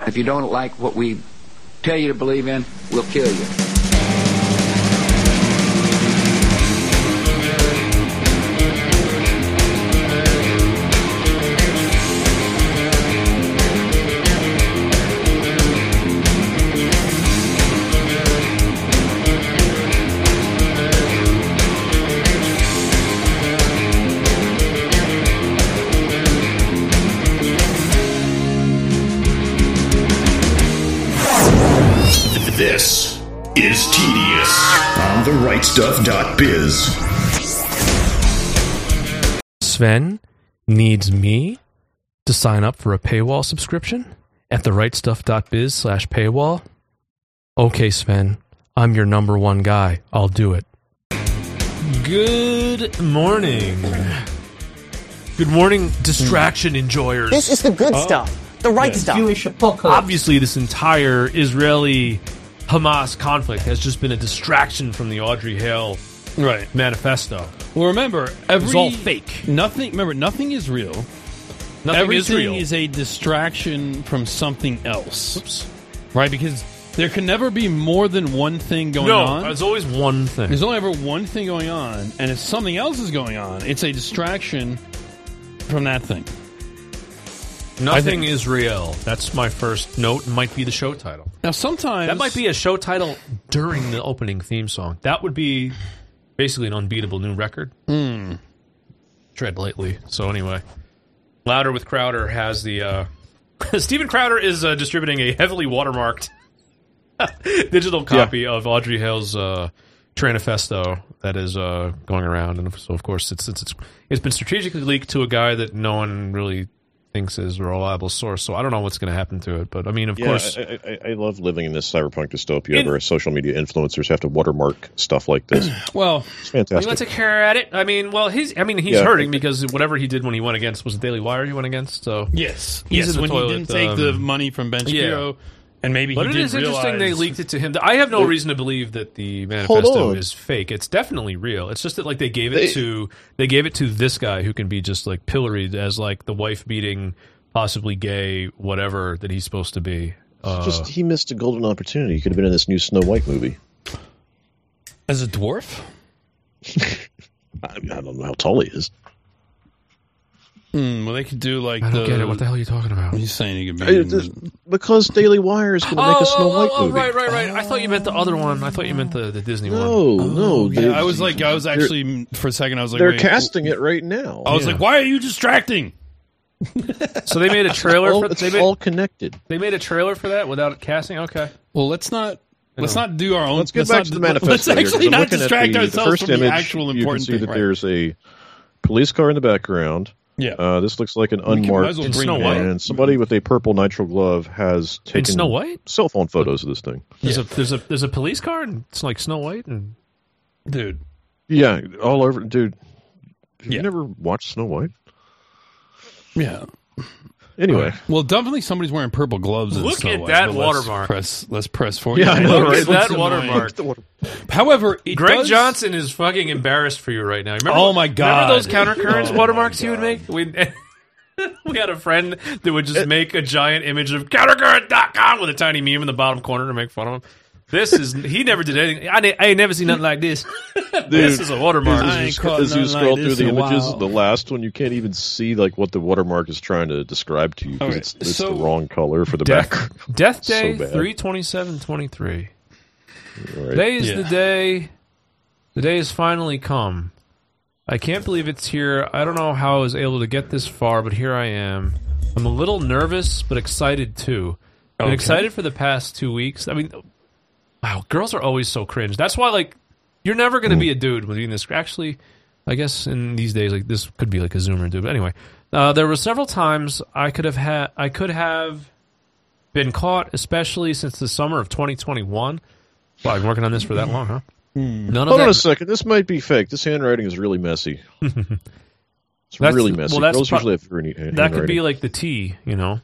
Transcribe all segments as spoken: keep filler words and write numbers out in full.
If you don't like what we tell you to believe in, we'll kill you. This is Tedious on the right stuff dot biz. Sven needs me to sign up for a paywall subscription at the right stuff dot biz slash paywall. Okay, Sven, I'm your number one guy. I'll do it. Good morning. Good morning, distraction enjoyers. This is the good oh. stuff. The right yeah. stuff. Jewish apocalypse. Obviously, this entire Israeli Hamas conflict has just been a distraction from the Audrey Hale right. manifesto. Well, remember, every, it's all fake. Nothing. Remember, nothing is real. Nothing Everything is real. is a distraction from something else. Oops. Right? Because there can never be more than one thing going no, on. No, there's always one thing. There's only ever one thing going on, and if something else is going on, it's a distraction from that thing. Nothing is real. That's my first note. It might be the show title. Now, sometimes that might be a show title during the opening theme song. That would be basically an unbeatable new record. Mm. Tread lightly. So anyway, Louder with Crowder has the. Uh, Steven Crowder is uh, distributing a heavily watermarked digital copy yeah. of Audrey Hale's uh, Tranifesto that is uh, going around, and so of course, it's, since it's it's been strategically leaked to a guy that no one really thinks is a reliable source, so I don't know what's going to happen to it. But I mean, of yeah, course, I, I, I love living in this cyberpunk dystopia in, where social media influencers have to watermark stuff like this. Well, it's fantastic. You want to take care at it? I mean, well, he's I mean, he's yeah. hurting because whatever he did when he went against was the Daily Wire. He went against, so yes, he's yes, in the when toilet, he didn't take um, the money from Ben Shapiro. Yeah. And maybe but he it did is realize... interesting they leaked it to him. I have no reason to believe that the manifesto is fake. It's definitely real. It's just that like they gave it they, to they gave it to this guy who can be just like pilloried as like the wife beating, possibly gay, whatever that he's supposed to be. Uh, just he missed a golden opportunity. He could have been in this new Snow White movie as a dwarf. I, I don't know how tall he is. Hmm, well, they could do like I don't the, get it. What the hell are you talking about? What are you saying? You could be in, because Daily Wire is going to oh, make a Snow oh, White oh, movie. Right, right, right. I thought you meant the other one. I thought you meant the, the Disney no, one. No, no. Yeah, I was like, I was actually for a second. I was like, they're wait, casting it right now. I was yeah. like, why are you distracting? So they made a trailer all, for it's they made, all connected. They made a trailer for that without casting. Okay. Well, let's not. Let's not do our own. Let's get let's back not, to the manifesto. Let's actually here, not distract the, ourselves the from image, the actual important thing. You can see thing. that Right. there's a police car in the background. Yeah. Uh, this looks like an unmarked. Well Snow White. And somebody with a purple nitrile glove has taken in Snow White? cell phone photos of this thing. There's yeah. a there's a there's a police car and it's like Snow White and dude. Yeah, all over, dude. Have yeah. you never watched Snow White? Yeah. Anyway, well, definitely somebody's wearing purple gloves. In Look Snow at White, that let's watermark. Press, let's press forward. Yeah, I know, Look right? at that watermark. However, it Greg does... Johnson is fucking embarrassed for you right now. Remember, oh my god! Remember those countercurrents oh watermarks you would make? We we had a friend that would just it, make a giant image of countercurrent dot com with a tiny meme in the bottom corner to make fun of him. This is he never did anything. I, I ain't never seen nothing like this. Dude, this is a watermark. As you, as you scroll like through the images, the last one you can't even see like what the watermark is trying to describe to you because right. it's, it's so, the wrong color for the Death, back. Death Day so three twenty seven twenty three. Right. Today is yeah. the day. The day has finally come. I can't believe it's here. I don't know how I was able to get this far, but here I am. I'm a little nervous, but excited too. I've been okay. excited for the past two weeks. I mean. Wow, girls are always so cringe. That's why, like, you're never going to be a dude with this. Actually, I guess in these days, like, this could be like a Zoomer dude. But anyway, uh, there were several times I could have had, I could have been caught, especially since the summer of twenty twenty-one. Wow, I've been working on this for that long, huh? None of Hold that... on a second. This might be fake. This handwriting is really messy. It's that's, really messy. Well, that's girls pro- usually have very neat handwriting. That could be like the T, you know.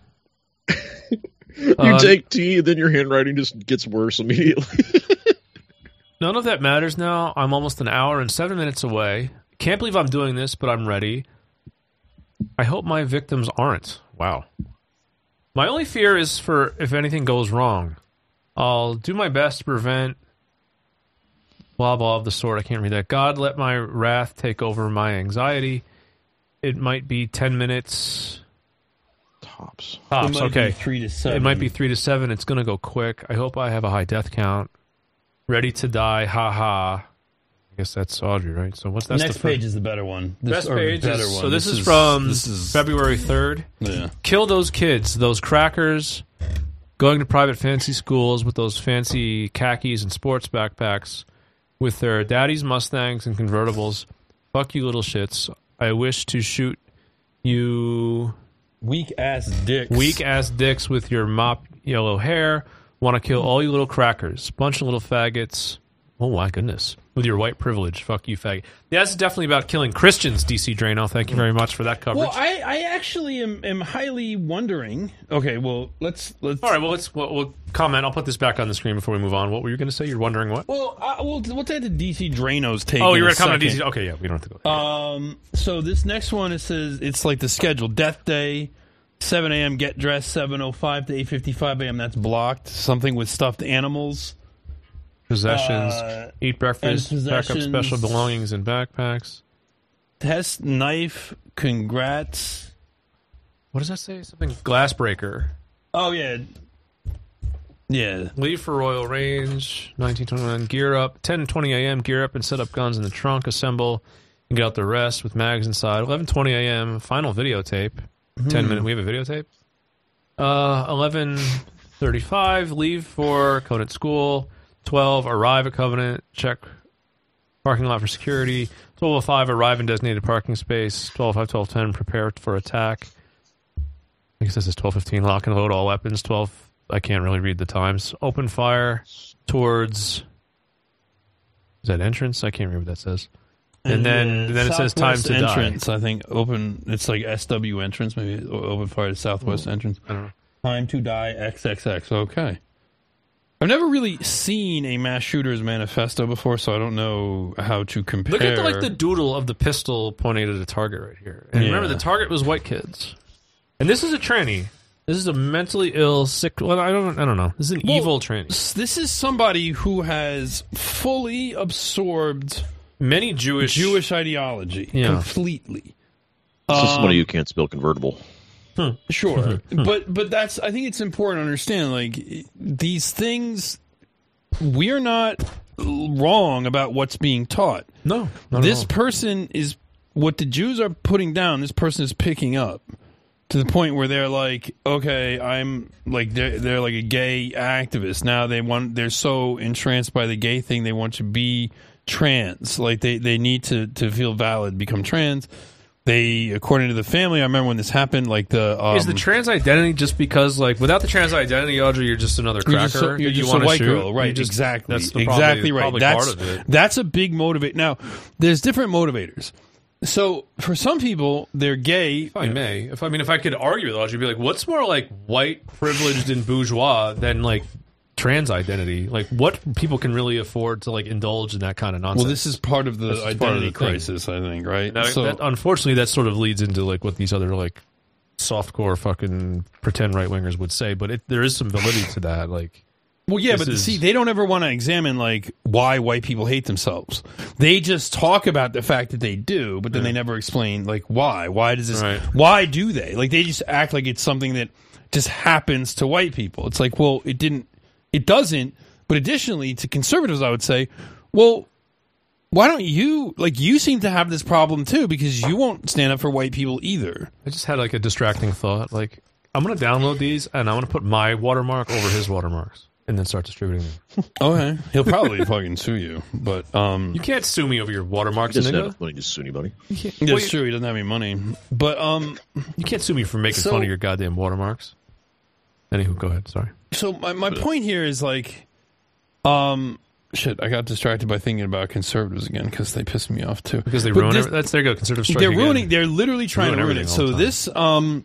You uh, take tea, and then your handwriting just gets worse immediately. None of that matters now. I'm almost an hour and seven minutes away. Can't believe I'm doing this, but I'm ready. I hope my victims aren't. Wow. My only fear is for if anything goes wrong. I'll do my best to prevent blah blah of the sort. I can't read that. God, let my wrath take over my anxiety. It might be ten minutes. Tops. Tops, it might okay. Be three to seven. It might be three to seven. It's going to go quick. I hope I have a high death count. Ready to die, ha ha. I guess that's Audrey, right? So what's that? Next page is the better one. This, Best page better is, one. so this, this is, is from this is, February third. Yeah. Kill those kids, those crackers, going to private fancy schools with those fancy khakis and sports backpacks with their daddy's Mustangs and convertibles. Fuck you little shits. I wish to shoot you weak ass dicks. Weak ass dicks with your mop yellow hair. Want to kill all you little crackers. Bunch of little faggots. Oh my goodness. With your white privilege. Fuck you, faggot. Yeah, that's definitely about killing Christians, D C Drano. Thank you very much for that coverage. Well, I, I actually am, am highly wondering. Okay, well, let's... let's all right, well, let's we'll, we'll comment. I'll put this back on the screen before we move on. What were you going to say? You're wondering what? Well, uh, we'll, we'll take the D C Drano's take. Oh, you're going going to comment on D C... Okay, yeah, we don't have to go. Um, so this next one, it says, it's like the schedule. Death Day, seven a.m., get dressed, seven oh five to eight fifty-five a.m., that's blocked. Something with stuffed animals. Possessions, uh, eat breakfast, pack up special belongings in backpacks. Test knife, congrats. What does that say? Something glass breaker. Oh, yeah. Yeah. Leave for Royal Range, nineteen twenty-nine, gear up. ten twenty a.m., gear up and set up guns in the trunk, assemble, and get out the rest with mags inside. eleven twenty a.m., final videotape. Hmm. ten minute, we have a videotape. Uh, eleven thirty-five, leave for Covenant School. twelve, arrive at Covenant, check parking lot for security. twelve oh five, arrive in designated parking space. twelve oh five, twelve ten, prepare for attack. I guess this is twelve fifteen, lock and load all weapons. twelve, I can't really read the times. Open fire towards, is that entrance? I can't remember what that says. And then, yeah, then it says time to entrance, die. I think open, it's like S W entrance, maybe open fire to southwest Ooh, entrance. I don't know. Time to die, X X X. Okay. I've never really seen a mass shooter's manifesto before, so I don't know how to compare. Look at the, like the doodle of the pistol pointing at a target right here. And yeah. remember, the target was white kids. And this is a tranny. This is a mentally ill, sick. Well, I don't. I don't know. This is an well, evil tranny. This is somebody who has fully absorbed many Jewish Jewish ideology yeah. completely. This um, is somebody who can't spell convertible. Hmm. Sure, but but that's. I think it's important to understand. Like these things, we're not wrong about what's being taught. No, this person is what the Jews are putting down. This person is picking up to the point where they're like, okay, I'm like they're they're like a gay activist now. They want they're so entranced by the gay thing. They want to be trans. Like they they need to to feel valid, become trans. They, according to the family, I remember when this happened, like the... Um, is the trans identity just because, like, without the trans identity, Audrey, you're just another cracker? You're just, so, you're you just a white shoot? girl, right, just, exactly. That's the exactly probably, right. Probably that's, part of it. That's a big motivator. Now, there's different motivators. So, for some people, they're gay... If I may. If I mean, if I could argue with Audrey, I'd be like, what's more, like, white, privileged, and bourgeois than, like, trans identity? Like, what people can really afford to, like, indulge in that kind of nonsense? Well, this is part of the this identity of the crisis, I think, right? That, so, that, unfortunately, that sort of leads into, like, what these other, like, softcore fucking pretend right-wingers would say, but it, there is some validity to that, like... Well, yeah, but is, see, they don't ever want to examine, like, why white people hate themselves. They just talk about the fact that they do, but then yeah. they never explain, like, why. Why does this... Right. Why do they? Like, they just act like it's something that just happens to white people. It's like, well, it didn't... It doesn't, but additionally, to conservatives, I would say, well, why don't you... Like, you seem to have this problem, too, because you won't stand up for white people either. I just had, like, a distracting thought. Like, I'm going to download these, and I'm going to put my watermark over his watermarks. And then start distributing them. Okay. He'll probably fucking sue you, but... um, you can't sue me over your watermarks. He doesn't have enough money to sue anybody. That's well, true. He doesn't have any money. But... um, you can't sue me for making so, fun of your goddamn watermarks. Anywho, go ahead. Sorry. So my, my point here is like... um, Shit, I got distracted by thinking about conservatives again because they pissed me off too. Because they but ruin this, it. That's there you go. Conservative strike They're again. ruining... They're literally trying ruin to ruin it. So the this... um.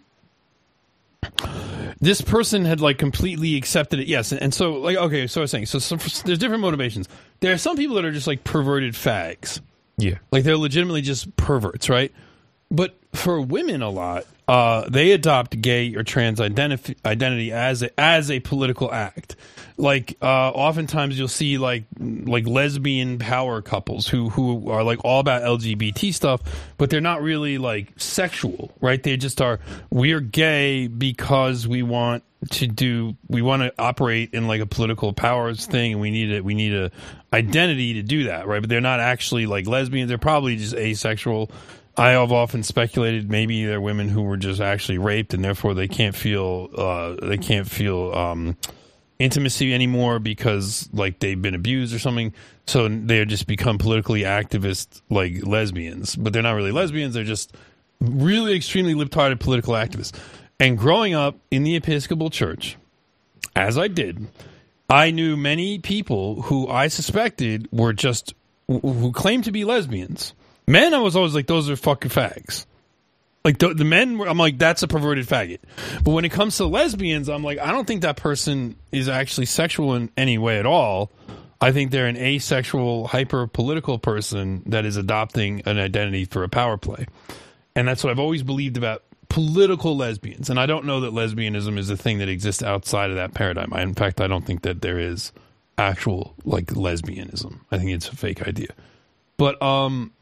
This person had like completely accepted it, yes, and, and so like okay, so I was saying, so some, there's different motivations. There are some people that are just like perverted fags, yeah, like they're legitimately just perverts, right? But for women, a lot uh, they adopt gay or trans identif- identity as a, as a political act. Like, uh, oftentimes you'll see like like lesbian power couples who who are like all about L G B T stuff, but they're not really like sexual, right? They just are. We're gay because we want to do we want to operate in like a political powers thing, and we need a we need a identity to do that, right? But they're not actually like lesbians. They're probably just asexual. I have often speculated maybe they're women who were just actually raped, and therefore they can't feel uh, they can't feel um, intimacy anymore because like they've been abused or something. So they just become politically activist like lesbians, but they're not really lesbians. They're just really extremely libtarded political activists. And growing up in the Episcopal Church, as I did, I knew many people who I suspected were just who claimed to be lesbians. Men, I was always like, those are fucking fags. Like the, the men, were, I'm like, that's a perverted faggot. But when it comes to lesbians, I'm like, I don't think that person is actually sexual in any way at all. I think they're an asexual, hyper political person that is adopting an identity for a power play, and that's what I've always believed about political lesbians. And I don't know that lesbianism is a thing that exists outside of that paradigm. I, in fact, I don't think that there is actual like lesbianism. I think it's a fake idea. But um,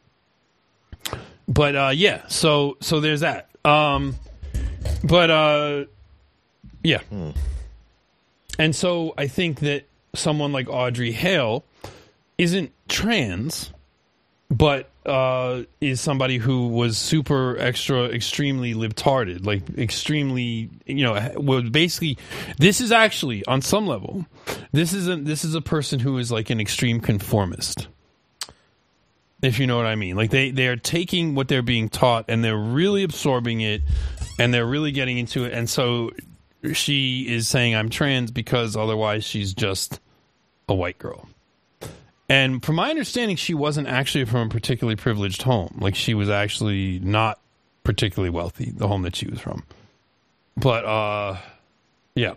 but uh, yeah. So so there's that. Um, but uh, yeah. Hmm. And so I think that someone like Audrey Hale isn't trans, but uh, is somebody who was super extra, extremely libtarded, like extremely, you know, was basically, this is actually on some level, this is a, this is a person who is like an extreme conformist, if you know what I mean. Like they, they are taking what they're being taught and they're really absorbing it and they're really getting into it. And so she is saying I'm trans because otherwise she's just a white girl. And from my understanding, she wasn't actually from a particularly privileged home. Like, she was actually not particularly wealthy, the home that she was from. But, uh, yeah.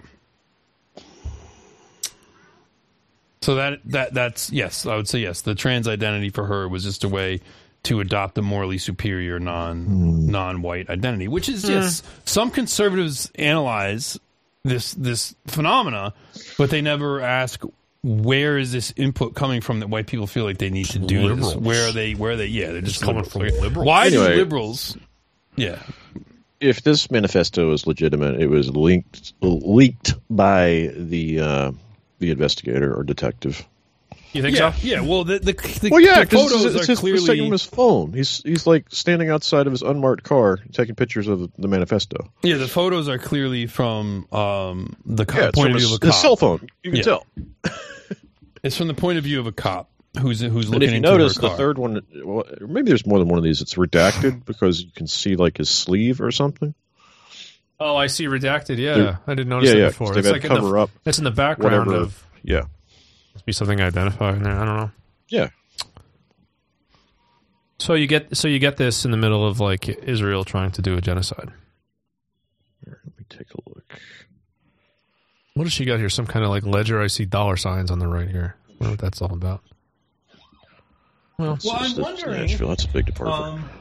So that that that's, yes, I would say yes. The trans identity for her was just a way to adopt a morally superior non, mm. non-white identity, which is, mm. yes, some conservatives analyze this this phenomena, but they never ask, where is this input coming from that white people feel like they need to do liberals. This? Where are they?Here are they? Yeah, they're just it's coming liberals. from liberals. Why anyway, do liberals? Yeah. If this manifesto is legitimate, it was linked leaked by the uh, the investigator or detective. You think yeah, so? Yeah. Well, the the, the, well, yeah, the photos it's, it's are his, clearly it's taking him his phone. He's he's like standing outside of his unmarked car, taking pictures of the manifesto. Yeah, the photos are clearly from um, the co- yeah, point of view his, of a cop. His cell phone. You can yeah. tell. It's from the point of view of a cop who's who's and looking if you into notice, her the car. third one, well, maybe there's more than one of these. It's redacted because you can see like his sleeve or something. Oh, I see redacted. Yeah, They're, I didn't notice yeah, that yeah, before. They've It's had like cover in the, up. It's in the background whatever, of. Yeah. Must be something identifying there. I don't know. Yeah. So you get so you get this in the middle of like Israel trying to do a genocide. Here, let me take a look. What does she got here? Some kind of like ledger. I see dollar signs on the right here. I wonder what that's all about. Well, That's well I'm just- that's wondering. Nashville. That's a big department. Um,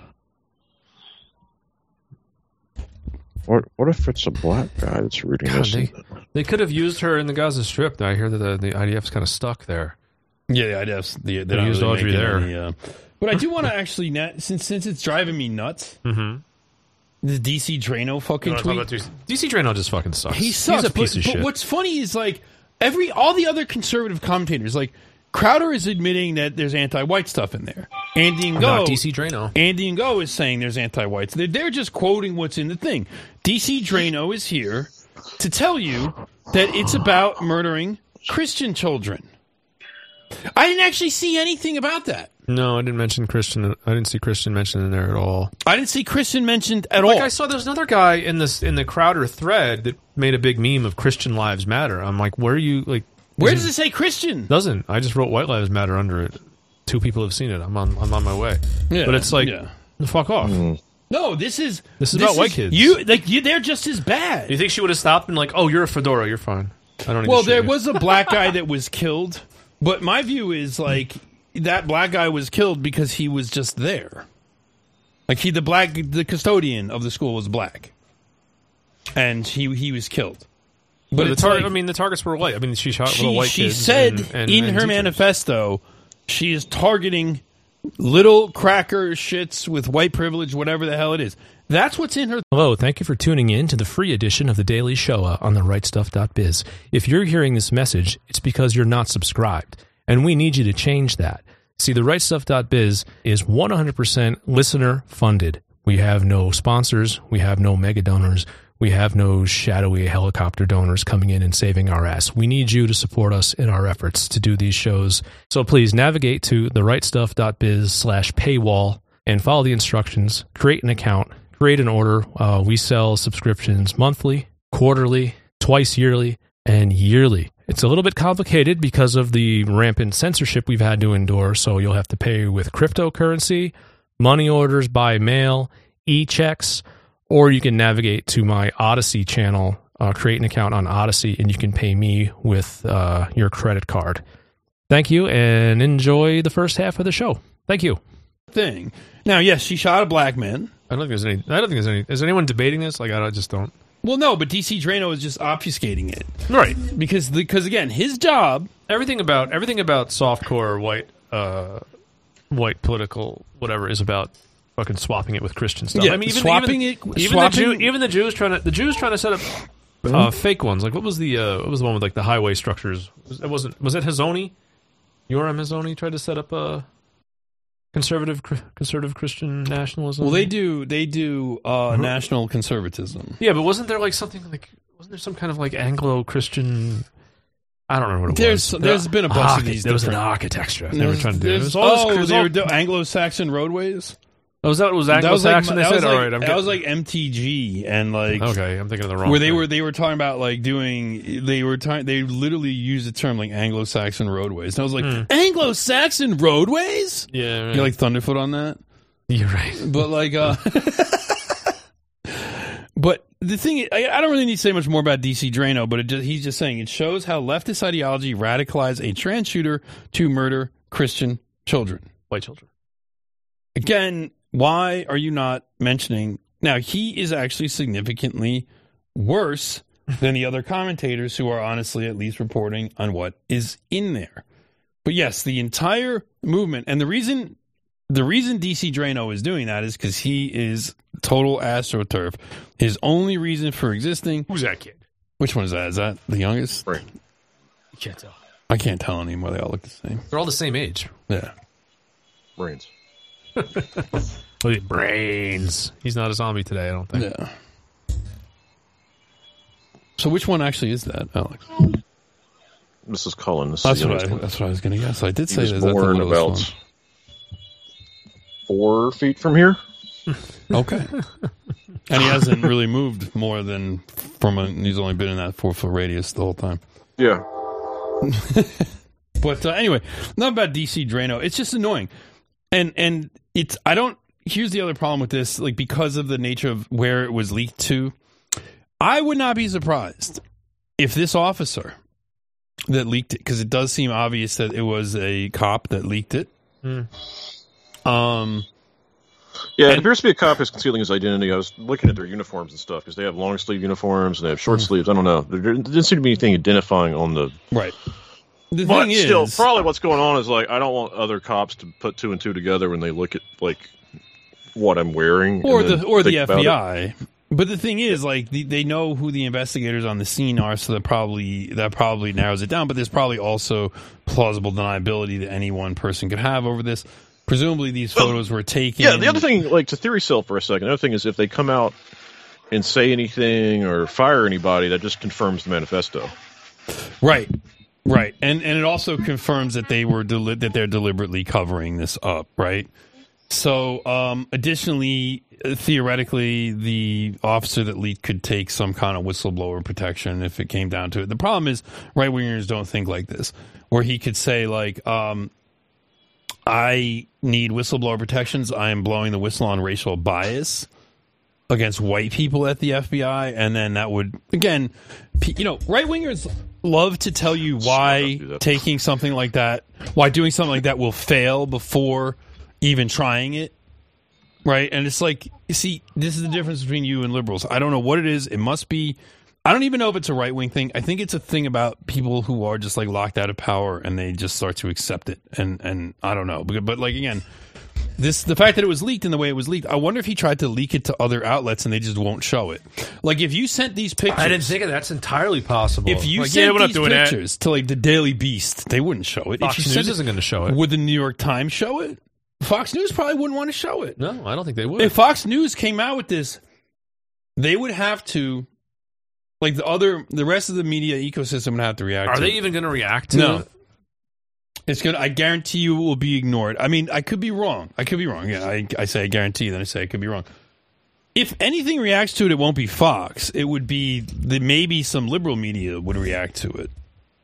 What what if it's a black guy that's reading God, this? they, they could have used her in the Gaza Strip. I hear that the, the I D F's kind of stuck there. yeah, the I D F's the, They used Audrey there. Any, uh, but I do want to actually, na- since since it's driving me nuts, Mm-hmm. the D C Drano fucking tweet. D C Drano just fucking sucks. He sucks. He's a piece but, of but shit. what's funny is like every all the other conservative commentators, like Crowder is admitting that there's anti-white stuff in there. Andy Ngo, Not D C Drano. Andy Ngo is saying there's anti-whites. They're, they're just quoting what's in the thing. D C Drano is here to tell you that it's about murdering Christian children. I didn't actually see anything about that. No, I didn't mention Christian. I didn't see Christian mentioned in there at all. I didn't see Christian mentioned at Like all. I saw there's another guy in this in the Crowder thread that made a big meme of Christian Lives Matter. I'm like, where are you like? Where does it say Christian? Doesn't. I just wrote White Lives Matter under it. Two people have seen it. I'm on. I'm on my way. Yeah, but it's like, yeah. fuck off. Mm. No, this is This is about white kids. You like you? They're just as bad. You think she would have stopped and like, oh, you're a fedora, you're fine. I don't. Need Well, to shoot there you. was a black guy that was killed, but my view is like that black guy was killed because he was just there. Like he, the black, the custodian of the school was black. and he he was killed. But But the it's tar- like- I mean, the targets were white. I mean, she shot She, little white she kids. said and, and, in and her teachers. manifesto, she is targeting little cracker shits with white privilege, whatever the hell it is. That's what's in her. Hello, thank you for tuning in to the free edition of the Daily Shoah on the right stuff dot biz. If you're hearing this message, it's because you're not subscribed, and we need you to change that. See, the right stuff dot biz is one hundred percent listener funded. We have no sponsors, we have no mega donors, we have no shadowy helicopter donors coming in and saving our ass. We need you to support us in our efforts to do these shows. So please navigate to the right stuff dot biz slash paywall and follow the instructions, create an account, create an order. Uh, we sell subscriptions monthly, quarterly, twice yearly, and yearly. It's a little bit complicated because of the rampant censorship we've had to endure, so you'll have to pay with cryptocurrency, money orders by mail, e-checks, or you can navigate to my Odyssey channel, uh, create an account on Odyssey, and you can pay me with uh, your credit card. Thank you, and enjoy the first half of the show. Thank you. Thing. Now, yes, she shot a black man. I don't think there's any. I don't think there's any. Is anyone debating this? Like, I don't- just don't. Well, no, but D C Drano is just obfuscating it. Right. Because, because again, his job... Everything about everything about softcore white, uh, white political whatever is about fucking swapping it with Christian stuff. Yeah, I mean, even, swapping even, it- Even swapping- the Jew, even the Jews trying to the Jews trying to set up uh, fake ones. Like, what was the uh, what was the one with like the highway structures? It wasn't. Was it Hazoni? Yoram Hazoni tried to set up a conservative conservative Christian nationalism. Well, they do, they do uh, national conservatism. Yeah, but wasn't there like something like wasn't there some kind of like Anglo-Christian? I don't remember what it There's, was. there's been a bunch of Archi- these There was an different- architecture they were trying to do. It There's- was all this- it oh, was they all- were do- Anglo-Saxon roadways? Oh, was that was That was like, Anglo-Saxon? that they was said, like, all right, I'm that getting- was like M T G and like okay, I'm thinking of the wrong. where they thing. were they were talking about like doing they were talking they literally used the term like Anglo-Saxon roadways. And I was like, Hmm. Anglo-Saxon roadways? Yeah, right. You're like Thunderfoot on that? You're right. But like, uh, but the thing is, I, I don't really need to say much more about D C Drano, but it just, he's just saying it shows how leftist ideology radicalized a trans shooter to murder Christian children. White children. Again, why are you not mentioning? Now, he is actually significantly worse than the other commentators who are honestly at least reporting on what is in there. But yes, the entire movement, and the reason the reason D C Drano is doing that is because he is total astroturf. His only reason for existing. Who's that kid? Which one is that? Is that the youngest? Right. You can't tell. I can't tell anymore. They all look the same. They're all the same age. Yeah. Brains. Look at brains. He's not a zombie today, I don't think. Yeah. So which one actually is that, Alex? Missus Cullen. This is That's the what I, youngest one. that's what I was going to guess. I did He say was that. That's the born littlest about one. four feet from here. Okay. And he hasn't really moved more than from a, he's only been in that four foot radius the whole time. Yeah. But uh, anyway, not about D C Drano. It's just annoying. And and it's, I don't, here's the other problem with this, like because of the nature of where it was leaked to, I would not be surprised if this officer that leaked it, because it does seem obvious that it was a cop that leaked it. Mm. Um, Yeah, And- it appears to be a cop who's concealing his identity. I was looking at their uniforms and stuff because they have long sleeve uniforms and they have short Mm. sleeves. I don't know. There didn't seem to be anything identifying on the. right. The But thing still, is, probably what's going on is like I don't want other cops to put two and two together when they look at like what I'm wearing, or and the then or the think F about B it. I. But the thing is, like the, they know who the investigators on the scene are, so that probably that probably narrows it down. But there's probably also plausible deniability that any one person could have over this. Presumably, these photos were taken. Yeah, the other thing, like to theory cell for a second. The other thing is if they come out and say anything or fire anybody, that just confirms the manifesto. right, right, and and it also confirms that they were deli- that they're deliberately covering this up, right? So, um, additionally, uh, theoretically, the officer that leaked could take some kind of whistleblower protection if it came down to it. The problem is, right wingers don't think like this, where he could say like, um, "I need whistleblower protections. I am blowing the whistle on racial bias against white people at the F B I," and then that would again, p- you know, right wingers love to tell you why do that. taking something like that, why doing something like that will fail before even trying it. right? And it's like, you see, this is the difference between you and liberals. I don't know what it is. It must be. I don't even know if it's a right wing thing. I think it's a thing about people who are just like locked out of power and they just start to accept it. And and I don't know, but, but like again, this the fact that it was leaked in the way it was leaked. I wonder if he tried to leak it to other outlets and they just won't show it. Like if you sent these pictures, I didn't think of that. That's entirely possible. If you like, sent yeah, we're not these doing pictures that. to like the Daily Beast, they wouldn't show it. Fox if you News sent isn't going to show it. Would the New York Times show it? Fox News probably wouldn't want to show it. No, I don't think they would. If Fox News came out with this, they would have to. Like the other, the rest of the media ecosystem would have to react. Are to they it. even going to react to no. it? It's good. I guarantee you it will be ignored. I mean, I could be wrong. I could be wrong. Yeah, I, I say I guarantee, then I say I could be wrong. If anything reacts to it, it won't be Fox. It would be the, maybe some liberal media would react to it.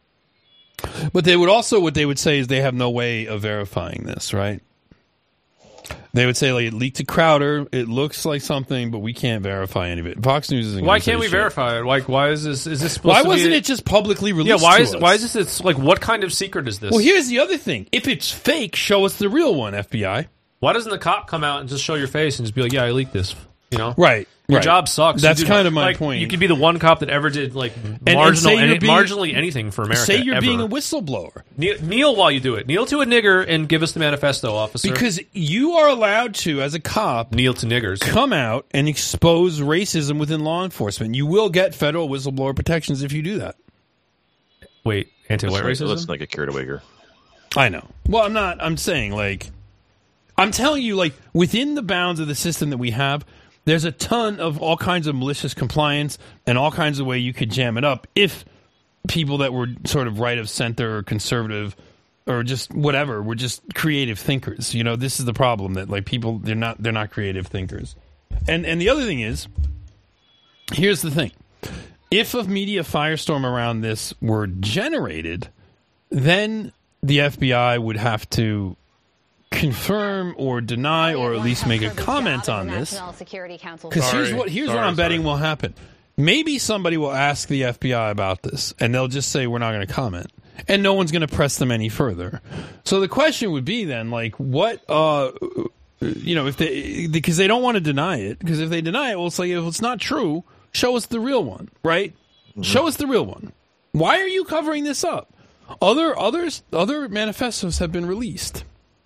But they would also, what they would say is they have no way of verifying this, right? They would say, like, it leaked to Crowder. It looks like something, but we can't verify any of it. Fox News isn't. Why can't we shit. verify it? Like, why is this? Is this supposed Why to wasn't be, it just publicly released? Yeah, why to is us? why is this? It's like, what kind of secret is this? Well, here's the other thing. If it's fake, show us the real one, F B I. Why doesn't the cop come out and just show your face and just be like, "Yeah, I leaked this"? You know, Right. Your right. job sucks. That's You do- kind of my like, point. You could be the one cop that ever did like and marginal, say you're any, being- marginally anything for America. Say you're ever. being a whistleblower. kneel, kneel while you do it. Kneel to a nigger and give us the manifesto, officer. Because you are allowed to, as a cop, kneel to niggers. come out and expose racism within law enforcement. You will get federal whistleblower protections if you do that. Wait, anti-white let's, racism? let's not get carried away here. I know. Well, I'm not. I'm saying, like, I'm telling you, like, within the bounds of the system that we have, there's a ton of all kinds of malicious compliance and all kinds of way you could jam it up if people that were sort of right of center or conservative or just whatever were just creative thinkers. You know, this is the problem that like people they're not they're not creative thinkers. And and the other thing is, here's the thing. If a media firestorm around this were generated, then the F B I would have to confirm or deny or at least make a comment on this. Because here's what here's Sorry, what I'm betting sorry. will happen. Maybe somebody will ask the F B I about this, and they'll just say we're not going to comment, and no one's going to press them any further. So the question would be then, like, what, uh, you know, if they because they don't want to deny it, because if they deny it, well, it's like if it's not true, show us the real one, right? Mm-hmm. Show us the real one. Why are you covering this up? Other others other manifestos have been released.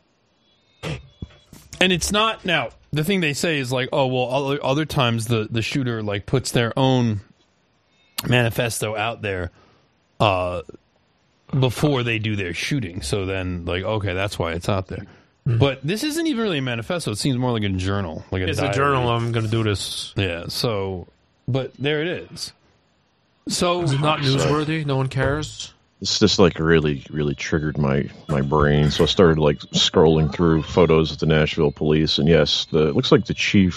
And it's not now. The thing they say is like, oh well, other, other times the, the shooter like puts their own manifesto out there uh, before they do their shooting. So then, like, okay, that's why it's out there. Mm-hmm. But this isn't even really a manifesto. It seems more like a journal, like a It's diary. a journal. I'm going to do this. Yeah. So, but there it is. So Is it not newsworthy? No one cares. It's just like really, really triggered my, my brain. So I started like scrolling through photos of the Nashville police, and yes, the it looks like the chief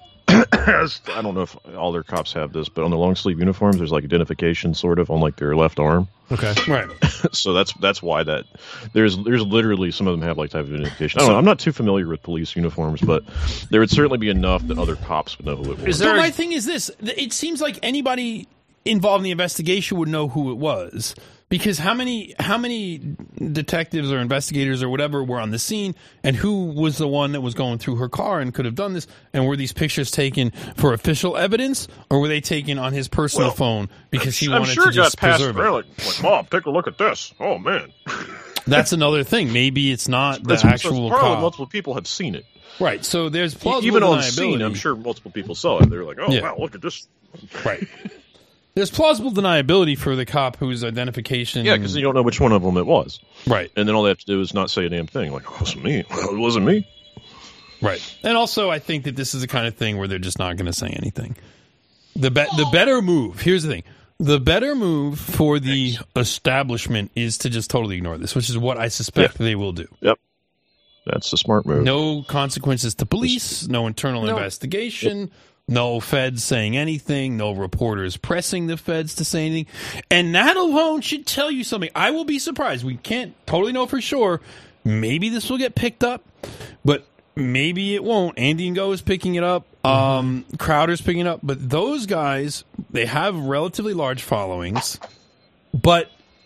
has. I don't know if all their cops have this, but on their long sleeve uniforms, there's like identification sort of on like their left arm. Okay, right. So that's that's why that there's there's literally some of them have like type of identification. I don't know. I'm not too familiar with police uniforms, but there would certainly be enough that other cops would know who it was. Is there? So my thing is this: it seems like anybody involved in the investigation would know who it was. Because how many how many detectives or investigators or whatever were on the scene, and who was the one that was going through her car and could have done this? And were these pictures taken for official evidence, or were they taken on his personal well, phone because he I'm wanted sure to it got just passed preserve it? around, like, like, Mom, take a look at this. Oh man, that's another thing. Maybe it's not the that's, actual that's probably cop. Multiple people have seen it. Right. So there's plausible even on deniability. scene. I'm sure multiple people saw it. They're like, oh Yeah. wow, look at this. Right. There's plausible deniability for the cop whose identification... Yeah, because you don't know which one of them it was. Right. And then all they have to do is not say a damn thing. Like, oh, it wasn't me. Well, it wasn't me. Right. And also, I think that this is the kind of thing where they're just not going to say anything. The be- the better move... Here's the thing. The better move for the Thanks. establishment is to just totally ignore this, which is what I suspect yeah. they will do. Yep. That's the smart move. No consequences to police, no internal no. investigation... Yep. No feds saying anything, no reporters pressing the feds to say anything. And that alone should tell you something. I will be surprised. We can't totally know for sure. Maybe this will get picked up, but maybe it won't. Andy and Go is picking it up. Um, Crowder's picking it up. But those guys, they have relatively large followings. But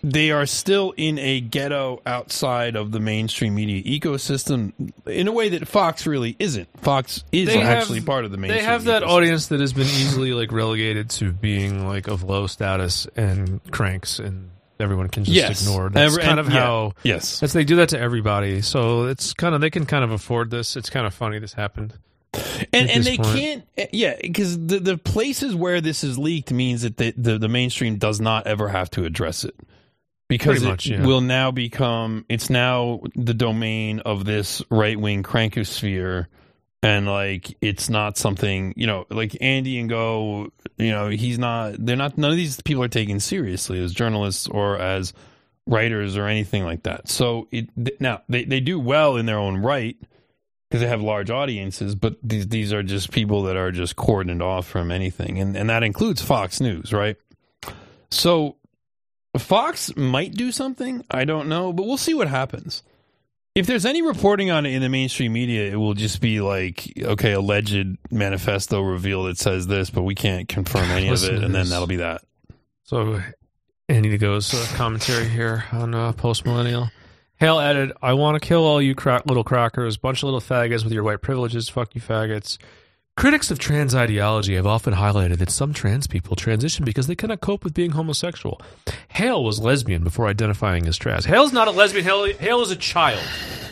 they are still in a ghetto outside of the mainstream media ecosystem in a way that Fox really isn't. Fox is They have- actually part of the mainstream. They have that ecosystem. audience that has been easily like relegated to being like of low status and cranks, and everyone can just Yes. ignore. That's Every- kind and- of yeah. how. Yes. That's they do that to everybody. So it's kind of they can kind of afford this. It's kind of funny this happened. And at and this they point. can't, yeah, because the the places where this is leaked means that the the, the mainstream does not ever have to address it, because Pretty it much, yeah. will now become it's now the domain of this right wing crankosphere, and like it's not something, you know, like Andy and Go, you know, he's not, they're not, none of these people are taken seriously as journalists or as writers or anything like that. So it now they they do well in their own right, because they have large audiences, but these these are just people that are just cordoned off from anything, and and that includes Fox News, right? So Fox might do something, I don't know, but we'll see what happens. If there's any reporting on it in the mainstream media, it will just be like, okay, alleged manifesto reveal that says this, but we can't confirm any of Listen it, to and then this. that'll be that. So Andy goes uh, commentary here on uh, Post Millennial. Hale added, I want to kill all you crack little crackers, bunch of little faggots with your white privileges, fuck you faggots. Critics of trans ideology have often highlighted that some trans people transition because they cannot cope with being homosexual. Hale was lesbian before identifying as trans. Hale's not a lesbian, Hale, Hale is a child.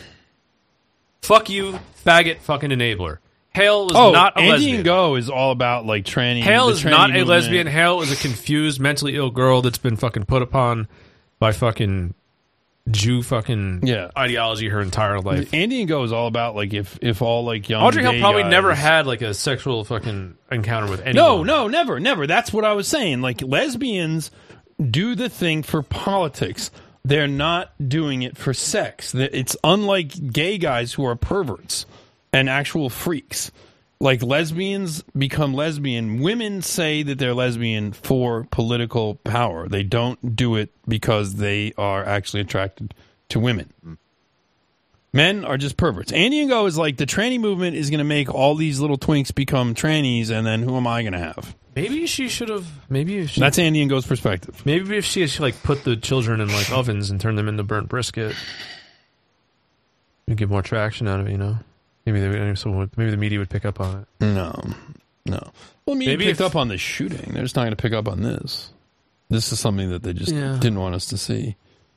Fuck you, faggot fucking enabler. Hale is Oh, not a Andy lesbian. and Go is all about like tranny. Hale the is tranny not a movement. lesbian. Hale is a confused, mentally ill girl that's been fucking put upon by fucking Jew fucking Yeah. ideology her entire life. Andy and Go is all about like if if all like young Audrey Hale gay probably guys- never had like a sexual fucking encounter with anyone. No, no, never, never. That's what I was saying. Like lesbians do the thing for politics. They're not doing it for sex. It's unlike gay guys who are perverts and actual freaks. Like lesbians become lesbian. Women say that they're lesbian for political power. They don't do it because they are actually attracted to women. Men are just perverts. Andy and Go is like the tranny movement is going to make all these little twinks become trannies, and then who am I going to have? Maybe she should have. Maybe if she. That's Andy and Go's perspective. Maybe if she had like put the children in like ovens and turned them into burnt brisket, you'd get more traction out of it. You know. Maybe they would, so maybe the media would pick up on it. No, no. Well, media Maybe picked if- up on the shooting. They're just not going to pick up on this. This is something that they just Yeah. didn't want us to see.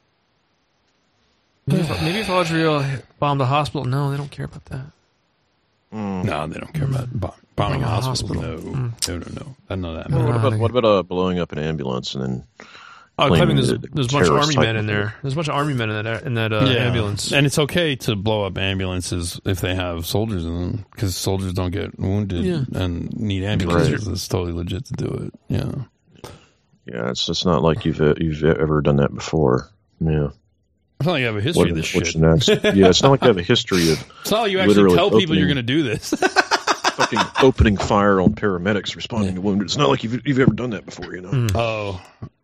Maybe if, maybe if Audrey Hale bombed a hospital. No, they don't care about that. No, they don't care about bomb, bombing Bombing a a hospital. hospital. No, no, no, no. I know that. What Uh, about what about uh, blowing up an ambulance and then Oh, claiming claiming there's, that there's a bunch of terrorist army men type in of- there. There's a bunch of army men in that in that uh, Yeah. ambulance. And it's okay to blow up ambulances if they have soldiers in them, because soldiers don't get wounded Yeah. and need ambulances. Right. It's totally legit to do it. Yeah. Yeah, it's it's not like you've uh, you've ever done that before. Yeah. It's not like you have a history What, of this what's shit. next? Yeah, it's not like you have a history of It's not like you actually literally tell people you're opening- going to do this. fucking opening fire on paramedics responding to wounded. It's not like you've you've ever done that before, you know. Oh,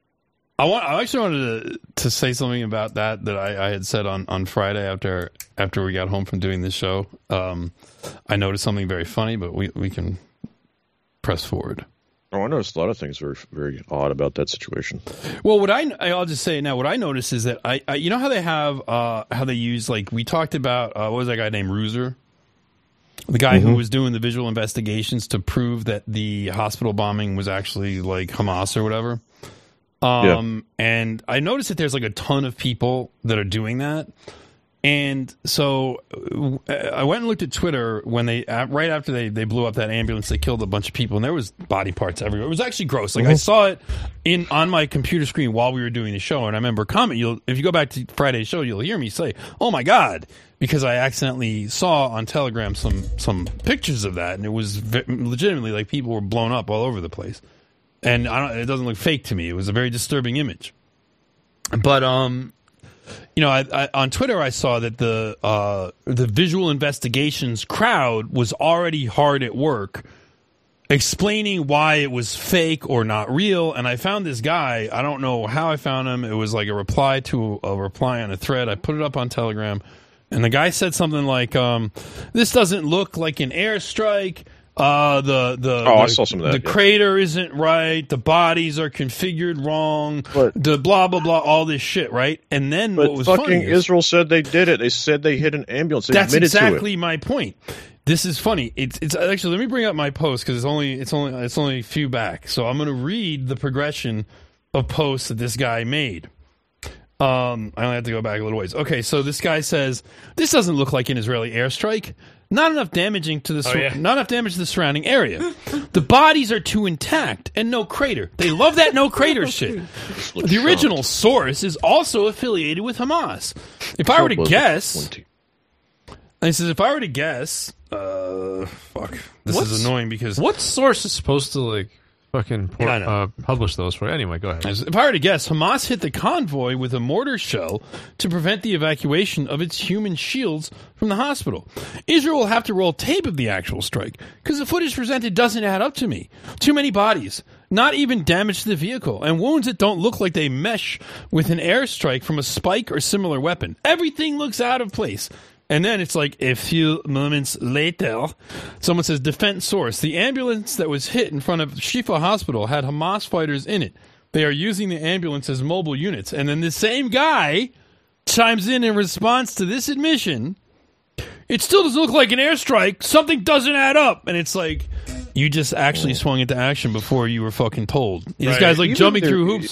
I want. I actually wanted to to say something about that that I, I had said on, on Friday after after we got home from doing this show. Um, I noticed something very funny, but we, we can press forward. Oh, I noticed a lot of things very very odd about that situation. Well, what I I'll just say now. What I noticed is that I, I you know how they have uh, how they use like we talked about uh, what was that guy named Roozer, the guy who was doing the visual investigations to prove that the hospital bombing was actually like Hamas or whatever. Um, and I noticed that there's like a ton of people that are doing that. And so uh, I went and looked at Twitter when they, uh, right after they, they blew up that ambulance, they killed a bunch of people and there was body parts everywhere. It was actually gross. Like I saw it in, on my computer screen while we were doing the show. And I remember comment, you'll, if you go back to Friday's show, you'll hear me say, oh my God, because I accidentally saw on Telegram some, some pictures of that. And it was ve- legitimately like people were blown up all over the place. And I don't, it doesn't look fake to me. It was a very disturbing image. But, um, you know, I, I, on Twitter, I saw that the uh, the visual investigations crowd was already hard at work explaining why it was fake or not real. And I found this guy. I don't know how I found him. It was like a reply to a reply on a thread. I put it up on Telegram. And the guy said something like, um, this doesn't look like an airstrike. Uh, the the Oh, the, I saw some of that, The yeah. crater isn't right. The bodies are configured wrong. But- the blah blah blah, all this shit, right? And then But what was fucking funny is, Israel said they did it. They said they hit an ambulance. They that's admitted exactly to it. my point. This is funny. It's it's actually, let me bring up my post because it's only it's only it's only a few back. So I'm going to read the progression of posts that this guy made. Um, I only have to go back a little ways. Okay, so this guy says this doesn't look like an Israeli airstrike. Not enough damaging to the sur- Oh, yeah. not enough damage to the surrounding area. The bodies are too intact and no crater. They love that no crater shit. Looks The original shocked. source is also affiliated with Hamas. If I were to Trump was guess, twenty. and he says, if I were to guess, uh, fuck, this What's- is annoying because What source is supposed to like fucking por- I know. uh, publish those for? Anyway, go ahead. if I were to guess, Hamas hit the convoy with a mortar shell to prevent the evacuation of its human shields from the hospital. Israel will have to roll tape of the actual strike because the footage presented doesn't add up to me. Too many bodies, not even damage to the vehicle, and wounds that don't look like they mesh with an airstrike from a spike or similar weapon. Everything looks out of place. And then it's like a few moments later, someone says, defense source. The ambulance that was hit in front of Shifa Hospital had Hamas fighters in it. They are using the ambulance as mobile units. And then the same guy chimes in in response to this admission. It still doesn't look like an airstrike. Something doesn't add up. And it's like, you just actually swung into action before you were fucking told. This Right. guy's like Even jumping there- through hoops.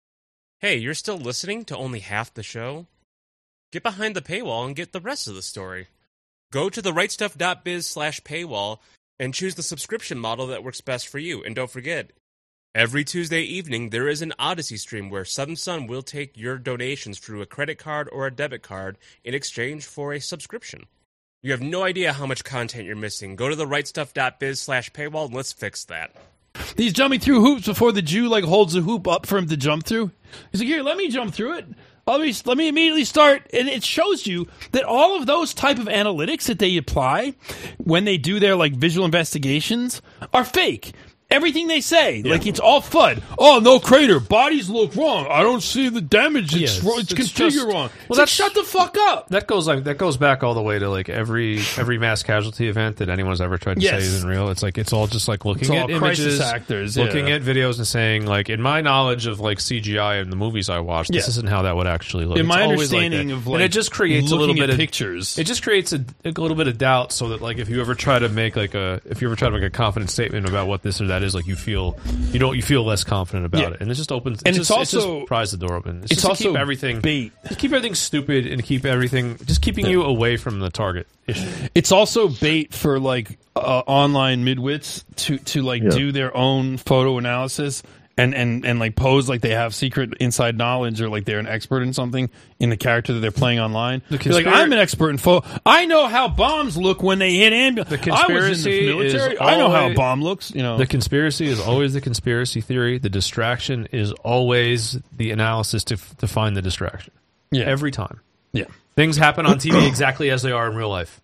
Hey, you're still listening to only half the show? Get behind the paywall and get the rest of the story. Go to the right stuff dot biz slash paywall and choose the subscription model that works best for you. And don't forget, every Tuesday evening there is an Odyssey stream where Southern Sun will take your donations through a credit card or a debit card in exchange for a subscription. You have no idea how much content you're missing. Go to the right stuff dot biz slash paywall and let's fix that. He's jumping through hoops before the Jew like holds the hoop up for him to jump through. He's like, here, let me jump through it. Let me, let me immediately start. And it shows you that all of those type of analytics that they apply when they do their like visual investigations are fake. Everything they say, like it's all F U D. Oh, no crater. Bodies look wrong. I don't see the damage. It's, Yeah, ro- it's, it's configured just- wrong. well, It's like, that's- shut the fuck up. That goes like that goes back all the way to like every every mass casualty event that anyone's ever tried to Yes. say isn't real. It's like it's all just like looking It's at all crisis images, actors, looking yeah. at videos, and saying like, in my knowledge of like C G I and the movies I watched, this Yeah. isn't how that would actually look. In It's my always like understanding that. of and like it just creates a little looking bit at of pictures. It just creates a, a little bit of doubt, so that like if you ever try to make like a if you ever try to make a confident statement about what this or that is, like you feel you don't you feel less confident about Yeah. it, and it just opens. And it it's just, also- it just pries the door open. It's, it's just to also keep everything bait. Just keep everything stupid and keep everything just keeping you away from the target issue. It's also bait for like uh, online midwits to to like Yeah. do their own photo analysis and, and and like pose like they have secret inside knowledge or like they're an expert in something in the character that they're playing online. The They're like, conspira- I'm an expert in photo. I know how bombs look when they hit ambulance. The I was in conspiracy the military. is I know how a always- bomb looks. You know, The conspiracy is always the conspiracy theory. The distraction is always the analysis to to find the distraction. yeah, Every time yeah. things happen on T V exactly as they are in real life.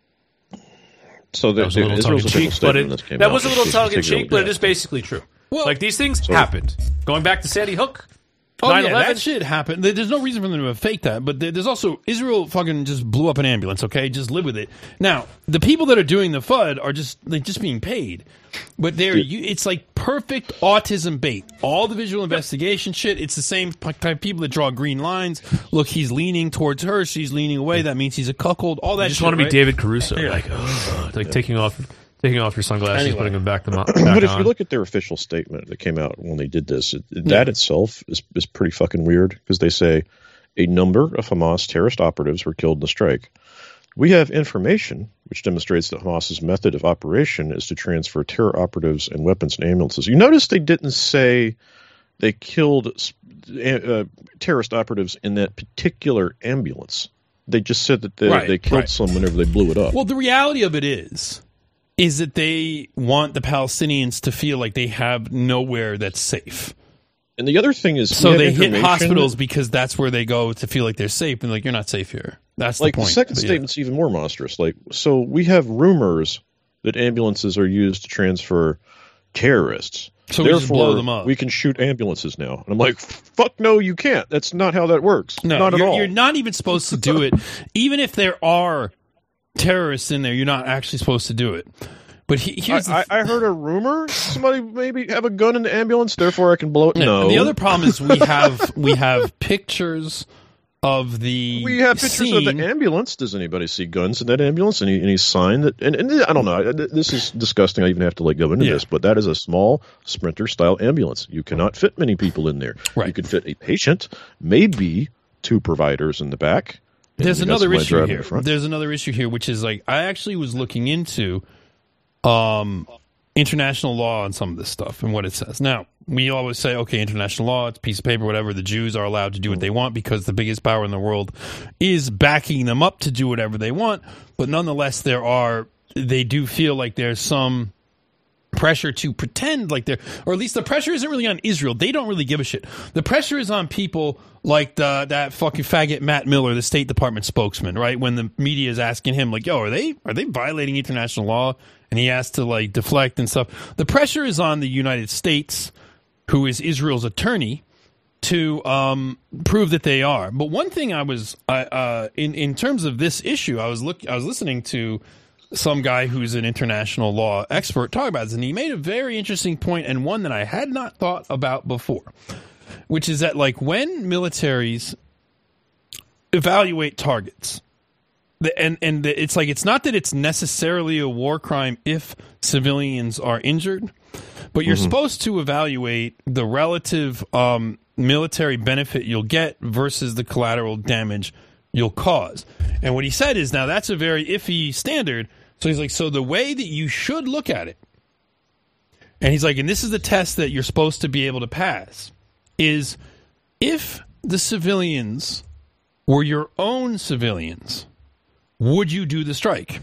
So That the, was a little the tongue in Israel's official cheek, but statement it, that came that out was a little is tongue in particularly- cheek, but yeah. it is basically true. Well- like these things So- happened. Going back to Sandy Hook, Oh yeah, nine eleven. that shit happened. There- There's no reason for them to have faked that, but there- there's also Israel fucking just blew up an ambulance. Okay, just live with it. Now, the people that are doing the F U D are just like just being paid, but they're you, it's like perfect autism bait. All the visual investigation shit. It's the same p- type of people that draw green lines. Look, he's leaning towards her. She's leaning away. That means he's a cuckold. All that. I just shit, want to be right? David Caruso, Yeah. like oh, like taking off taking off your sunglasses, Anyway. putting them back, them, back But if on. you look at their official statement that came out when they did this, it, that itself is, is pretty fucking weird because they say a number of Hamas terrorist operatives were killed in the strike. We have information which demonstrates that Hamas's method of operation is to transfer terror operatives and weapons and ambulances. You notice they didn't say they killed uh, terrorist operatives in that particular ambulance. They just said that they, Right, they killed right. some whenever they blew it up. Well, the reality of it is, is that they want the Palestinians to feel like they have nowhere that's safe. And the other thing is, we So have they hit information- hospitals because that's where they go to feel like they're safe, and like you're not safe here. That's like the point. the second But yeah. statement's even more monstrous. Like, so we have rumors that ambulances are used to transfer terrorists. So we Therefore, just blow them up. we can shoot ambulances now. And I'm like, fuck no, you can't. That's not how that works. No, not at you're, all. you're not even supposed to do it. Even if there are terrorists in there, you're not actually supposed to do it. But he, here's I, the I, I heard a rumor somebody maybe have a gun in the ambulance, therefore I can blow it. Yeah, no. The other problem is we have we have pictures of the We have pictures scene. of the ambulance. Does anybody see guns in that ambulance? Any any sign that? And, and I don't know. This is disgusting. I even have to like go into Yeah. this, but that is a small Sprinter style ambulance. You cannot fit many people in there. Right. You can fit a patient, maybe two providers in the back. and There's you got another somebody issue driving in here. front. There's another issue here, which is like I actually was looking into um, international law on some of this stuff and what it says. Now, we always say, okay, international law, it's a piece of paper, whatever. The Jews are allowed to do what they want because the biggest power in the world is backing them up to do whatever they want. But nonetheless, there are, they do feel like there's some pressure to pretend like they're, or at least the pressure isn't really on Israel. They don't really give a shit. The pressure is on people like the, that fucking faggot Matt Miller, the State Department spokesman, right? When the media is asking him, like, yo, are they are they violating international law? And he has to like deflect and stuff. The pressure is on the United States, who is Israel's attorney, to um, prove that they are. But one thing I was, I, uh, in in terms of this issue, I was look, I was listening to some guy who's an international law expert talk about this, and he made a very interesting point, and one that I had not thought about before, which is that like when militaries evaluate targets, the, and and the, it's like it's not that it's necessarily a war crime if civilians are injured, but you're mm-hmm. supposed to evaluate the relative um, military benefit you'll get versus the collateral damage you'll cause. And what he said is, now that's a very iffy standard. So he's like, so the way that you should look at it, and he's like, and this is the test that you're supposed to be able to pass, is if the civilians were your own civilians, would you do the strike?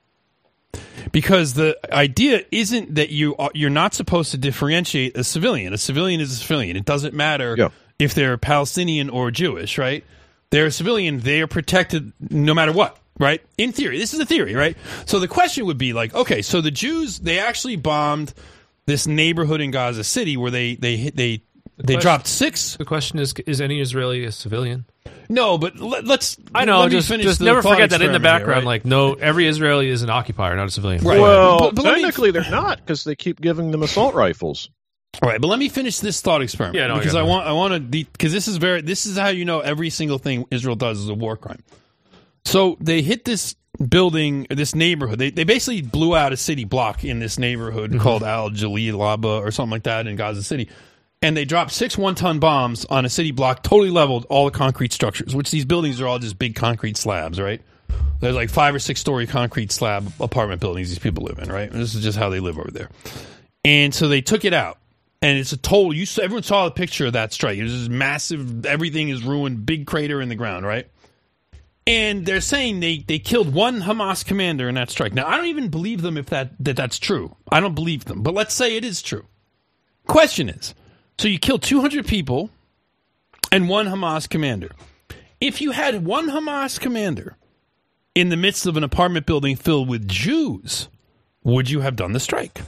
Because the idea isn't that you are, you're not supposed to differentiate a civilian. A civilian is a civilian. It doesn't matter yeah. if they're Palestinian or Jewish, right? They're a civilian. They are protected no matter what, right? In theory. This is a theory, right? So the question would be like, okay, so the Jews, they actually bombed this neighborhood in Gaza City where they they hit, they the they question, dropped six. The question is, is any Israeli a civilian? No, but let, let's. I know. Let just me just the never forget that in the background, here, right? like no, every Israeli is an occupier, not a civilian. Right. Well, but, but technically me, they're not because they keep giving them assault rifles. All right, but let me finish this thought experiment. Yeah, no, because I, I want I want to because this is very this is how you know every single thing Israel does is a war crime. So they hit this building, this neighborhood. They they basically blew out a city block in this neighborhood mm-hmm. called Al Jalilaba or something like that in Gaza City. And they dropped six one-ton bombs on a city block, totally leveled all the concrete structures, which these buildings are all just big concrete slabs, right? There's like five or six-story concrete slab apartment buildings these people live in, right? And this is just how they live over there. And so they took it out, and it's a total. You everyone saw the picture of that strike. It was this massive. Everything is ruined, big crater in the ground, right? And they're saying they, they killed one Hamas commander in that strike. Now, I don't even believe them if that, that that's true. I don't believe them, but let's say it is true. Question is, so you killed two hundred people and one Hamas commander. If you had one Hamas commander in the midst of an apartment building filled with Jews, would you have done the strike?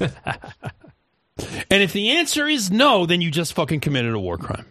And if the answer is no, then you just fucking committed a war crime.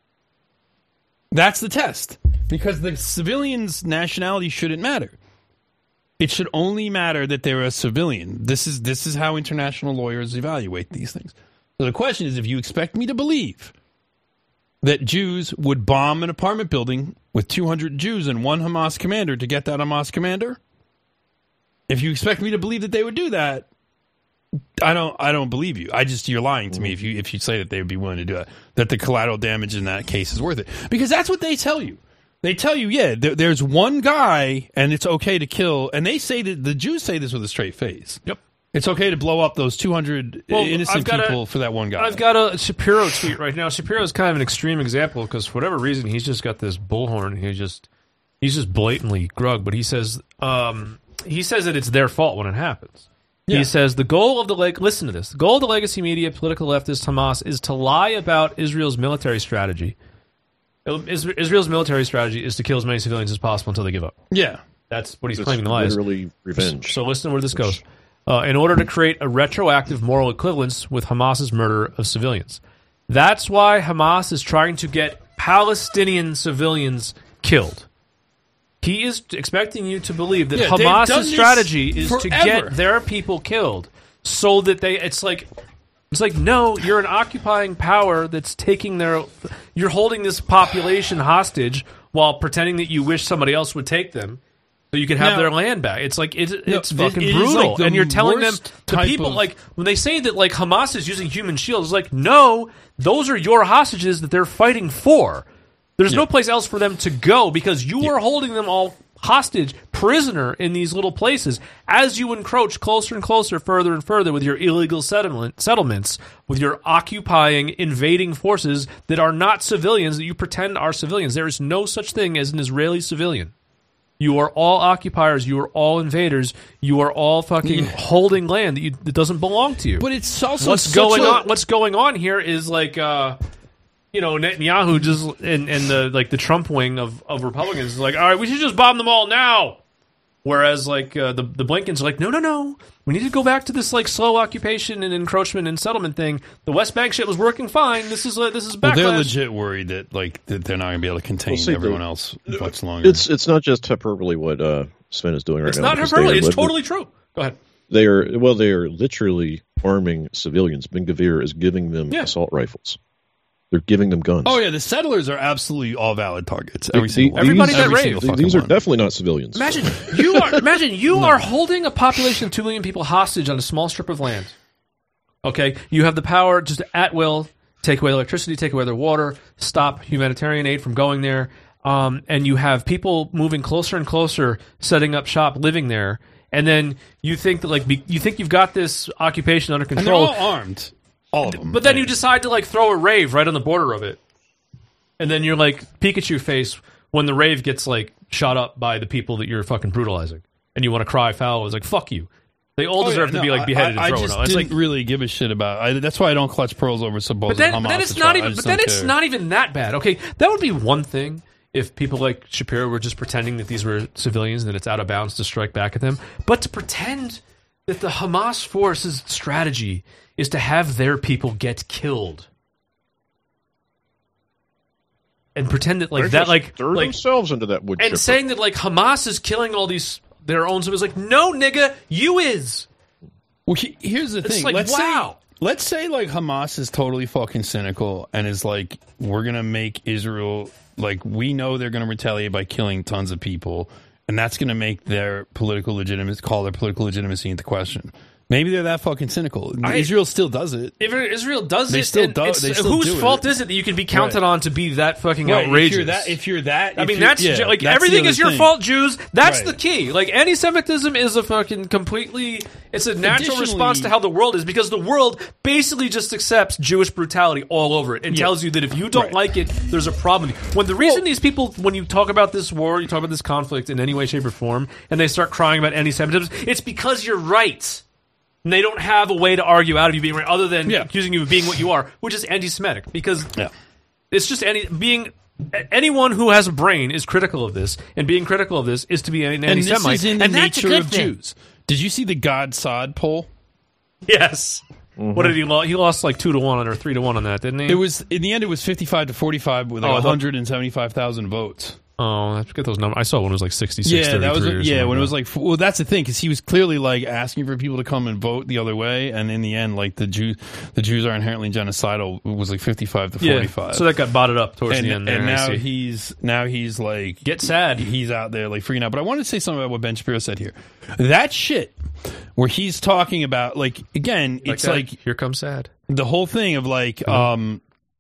That's the test. Because the civilian's nationality shouldn't matter. It should only matter that they're a civilian. This is this is how international lawyers evaluate these things. So the question is, if you expect me to believe that Jews would bomb an apartment building with two hundred Jews and one Hamas commander to get that Hamas commander, if you expect me to believe that they would do that, I don't I don't believe you. I just you're lying to me if you if you say that they would be willing to do it, that the collateral damage in that case is worth it. Because that's what they tell you. They tell you, yeah, there, there's one guy and it's okay to kill, and they say that the Jews say this with a straight face. Yep. It's okay to blow up those two hundred well, innocent people a, for that one guy. I've got a Shapiro tweet right now. Shapiro is kind of an extreme example because for whatever reason he's just got this bullhorn. He just he's just blatantly grug. But he says um, he says that it's their fault when it happens. Yeah. He says the goal of the leg. Listen to this. The goal of the legacy media, political leftist Hamas, is to lie about Israel's military strategy. Israel's military strategy is to kill as many civilians as possible until they give up. Yeah, that's what he's it's claiming the lie is. Literally revenge. So listen to where this goes. Uh, in order to create a retroactive moral equivalence with Hamas's murder of civilians. That's why Hamas is trying to get Palestinian civilians killed. He is expecting you to believe that yeah, Hamas's strategy is forever. to get their people killed so that they. It's like. It's like, no, you're an occupying power that's taking their... You're holding this population hostage while pretending that you wish somebody else would take them so you can have now, their land back. It's like, it's, it's no, fucking it brutal. Like the and you're telling them, the people, of... like, when they say that, like, Hamas is using human shields, it's like, no, those are your hostages that they're fighting for. There's yeah. no place else for them to go because you yeah. are holding them all hostage, prisoner in these little places as you encroach closer and closer, further and further with your illegal settlement, settlements, with your occupying, invading forces that are not civilians, that you pretend are civilians. There is no such thing as an Israeli civilian. You are all occupiers. You are all invaders. You are all fucking yeah. holding land that, you, that doesn't belong to you. But it's also what's going a... on. What's going on here is like. Uh, You know, Netanyahu just and, and the like the Trump wing of, of Republicans is like, all right, we should just bomb them all now. Whereas like uh, the the Blinkens are like, no, no, no, we need to go back to this like slow occupation and encroachment and settlement thing. The West Bank shit was working fine. This is uh, this is backlash. Well, they're legit worried that like that they're not going to be able to contain well, see, everyone the, else much longer. It's it's not just hyperbole what uh, Sven is doing right it's now. It's not hyperbole. It's totally true. Go ahead. They are well. They are literally arming civilians. Ben Gvir is giving them yeah. assault rifles. They're giving them guns. Oh yeah, the settlers are absolutely all valid targets. Every the, single everybody these, that rave. These, these are one. definitely not civilians. Imagine you are imagine you no. are holding a population of two million people hostage on a small strip of land. Okay, you have the power just to, at will take away electricity, take away their water, stop humanitarian aid from going there, um, and you have people moving closer and closer, setting up shop, living there, and then you think that like be, you think you've got this occupation under control. And they're all armed. All of them. But then you decide to like throw a rave right on the border of it. And then you're like Pikachu face when the rave gets like shot up by the people that you're fucking brutalizing. And you want to cry foul. It's like, fuck you. They all oh, deserve yeah, to no, be like beheaded I, I and thrown just out. It's didn't like, really give a shit about I, that's why I don't clutch pearls over supposed but then, Hamas. But then it's not even but then it's care. not even that bad. Okay, that would be one thing if people like Shapiro were just pretending that these were civilians and that it's out of bounds to strike back at them. But to pretend that the Hamas force's strategy is to have their people get killed. And pretend that like They're that like throw like themselves into that wood and chipper. saying that like Hamas is killing all these their own civilians. Like, no, nigga, you is. Well, he, here's the It's thing. like, let's wow. say let's say like Hamas is totally fucking cynical and is like, we're gonna make Israel like we know they're gonna retaliate by killing tons of people, and that's gonna make their political legitimacy call their political legitimacy into question. Maybe they're that fucking cynical. I, Israel still does it. If Israel does they it, still do, it's, they still whose do fault it. is it that you can be counted right. on to be that fucking right. outrageous? If you're that, if you're that, I if mean, you're, that's yeah, like that's everything is your thing. fault, Jews. That's right. the key. Like anti-Semitism is a fucking completely. It's a natural response to how the world is because the world basically just accepts Jewish brutality all over it and yeah. tells you that if you don't right. like it, there's a problem. When the reason well, these people, when you talk about this war, you talk about this conflict in any way, shape, or form, and they start crying about anti-Semitism, it's because you're right. And they don't have a way to argue out of you being right other than yeah. accusing you of being what you are, which is anti-Semitic. Because yeah. it's just any being anyone who has a brain is critical of this, and being critical of this is to be an and anti-Semite. This is in the and that's nature a good of thing. Jews. Did you see the God Sod poll? Yes. Mm-hmm. What did he lose? He lost like two to one or three to one on that, didn't he? It was in the end. It was fifty-five to forty-five with like oh, one hundred and seventy-five thousand votes. Oh, I forget those numbers. I saw one was like sixty-six. Yeah, that was yeah. When like it was like, well, that's the thing because he was clearly like asking for people to come and vote the other way, and in the end, like the Jew, the Jews are inherently genocidal. It was like fifty-five to forty-five. Yeah, so that got botted up towards and, the end. There, and now he's now he's like get sad. He's out there like freaking out. But I wanted to say something about what Ben Shapiro said here. That shit where he's talking about like again, like it's that, like here comes sad. The whole thing of like mm-hmm. um,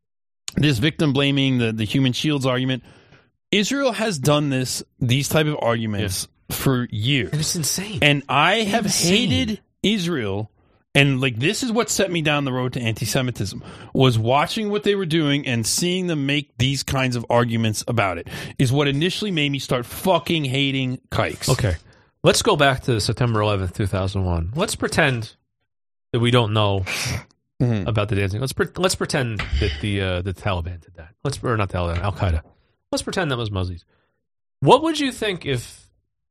this victim blaming the the human shields argument. Israel has done this, these type of arguments yeah. for years. And it's insane. And I it's have insane. hated Israel. And like this is what set me down the road to anti-Semitism, was watching what they were doing and seeing them make these kinds of arguments about it is what initially made me start fucking hating kikes. Okay. Let's go back to September eleventh, two thousand one. Let's pretend that we don't know mm-hmm. about the dancing. Let's pre- let's pretend that the uh, the Taliban did that. Let's or not Taliban, Al Qaeda. Let's pretend that was Muzzies. What would you think if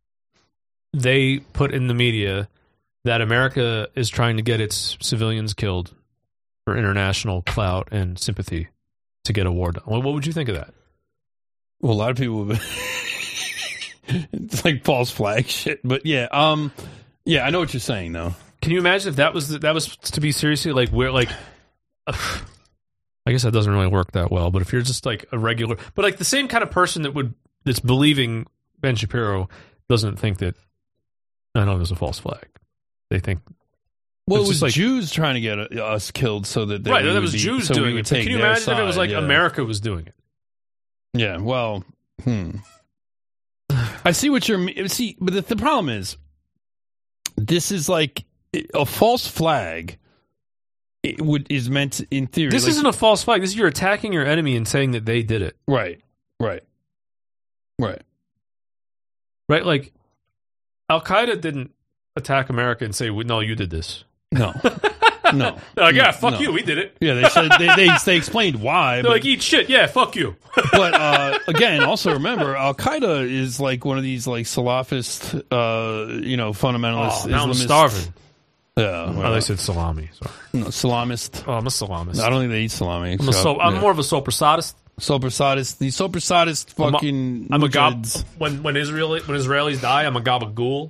they put in the media that America is trying to get its civilians killed for international clout and sympathy to get a war done? What would you think of that? Well, a lot of people would. It's like false flag shit, but yeah, um, yeah, I know what you're saying though. can you imagine if that was that was to be seriously like where like. Uh, I guess that doesn't really work that well. But if you're just like a regular, but like the same kind of person that would that's believing Ben Shapiro doesn't think that I know there's a false flag. They think. Well, it's it was like, Jews trying to get uh, us killed so that they right. That would was be, Jews so doing it. Can you imagine side, if it was like yeah. America was doing it? Yeah. Well, hmm. I see what you're see, but the, the problem is, this is like a false flag. It would is meant to, in theory. This like, isn't a false flag. This is you're attacking your enemy and saying that they did it. Right. Right. Right. Right. Like Al Qaeda didn't attack America and say, "No, you did this." No. No. They're like, yeah, fuck no. you. We did it. Yeah, they said they they, they explained why. They're but, like, eat shit. Yeah, fuck you. but uh, again, also remember, Al Qaeda is like one of these like Salafist, uh, you know, fundamentalist. Oh, now Islamist, I'm starving. Yeah, well, Oh, they said salami. Sorry. no, Salamist. Oh, I'm a salamist. I don't think they eat salami. I'm, a so, I'm yeah. more of a soprasadist. Soprasadist. The soprasadist fucking. I'm a, I'm a gob. mujahids. When when Israel when Israelis die, I'm a gabagool.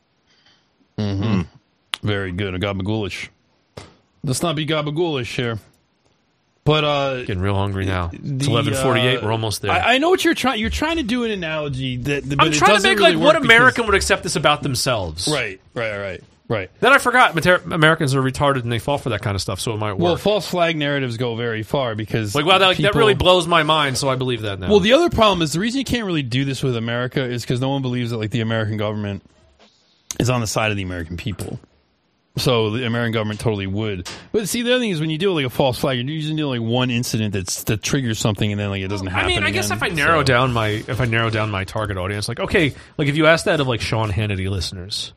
Mm-hmm. Very good. A gabagoolish. Let's not be gabagoolish here. But uh, Getting real hungry now. It's the, eleven forty-eight. uh, We're almost there. I, I know what you're trying. You're trying to do an analogy that. But I'm it trying to doesn't make really like what work American because- would accept this about themselves. Right. Right. Right. Right. Then I forgot Mater- Americans are retarded and they fall for that kind of stuff, so it might work. Well, false flag narratives go very far because like, wow, that, like, people, that really blows my mind, so I believe that now. Well, the other problem is the reason you can't really do this with America is because no one believes that like the American government is on the side of the American people. So the American government totally would. But see, the other thing is when you do like a false flag, you're usually doing like one incident that's that triggers something, and then like it doesn't happen. I mean, I guess again, if I narrow so. down my if I narrow down my target audience, like okay, like if you ask that of like Sean Hannity listeners.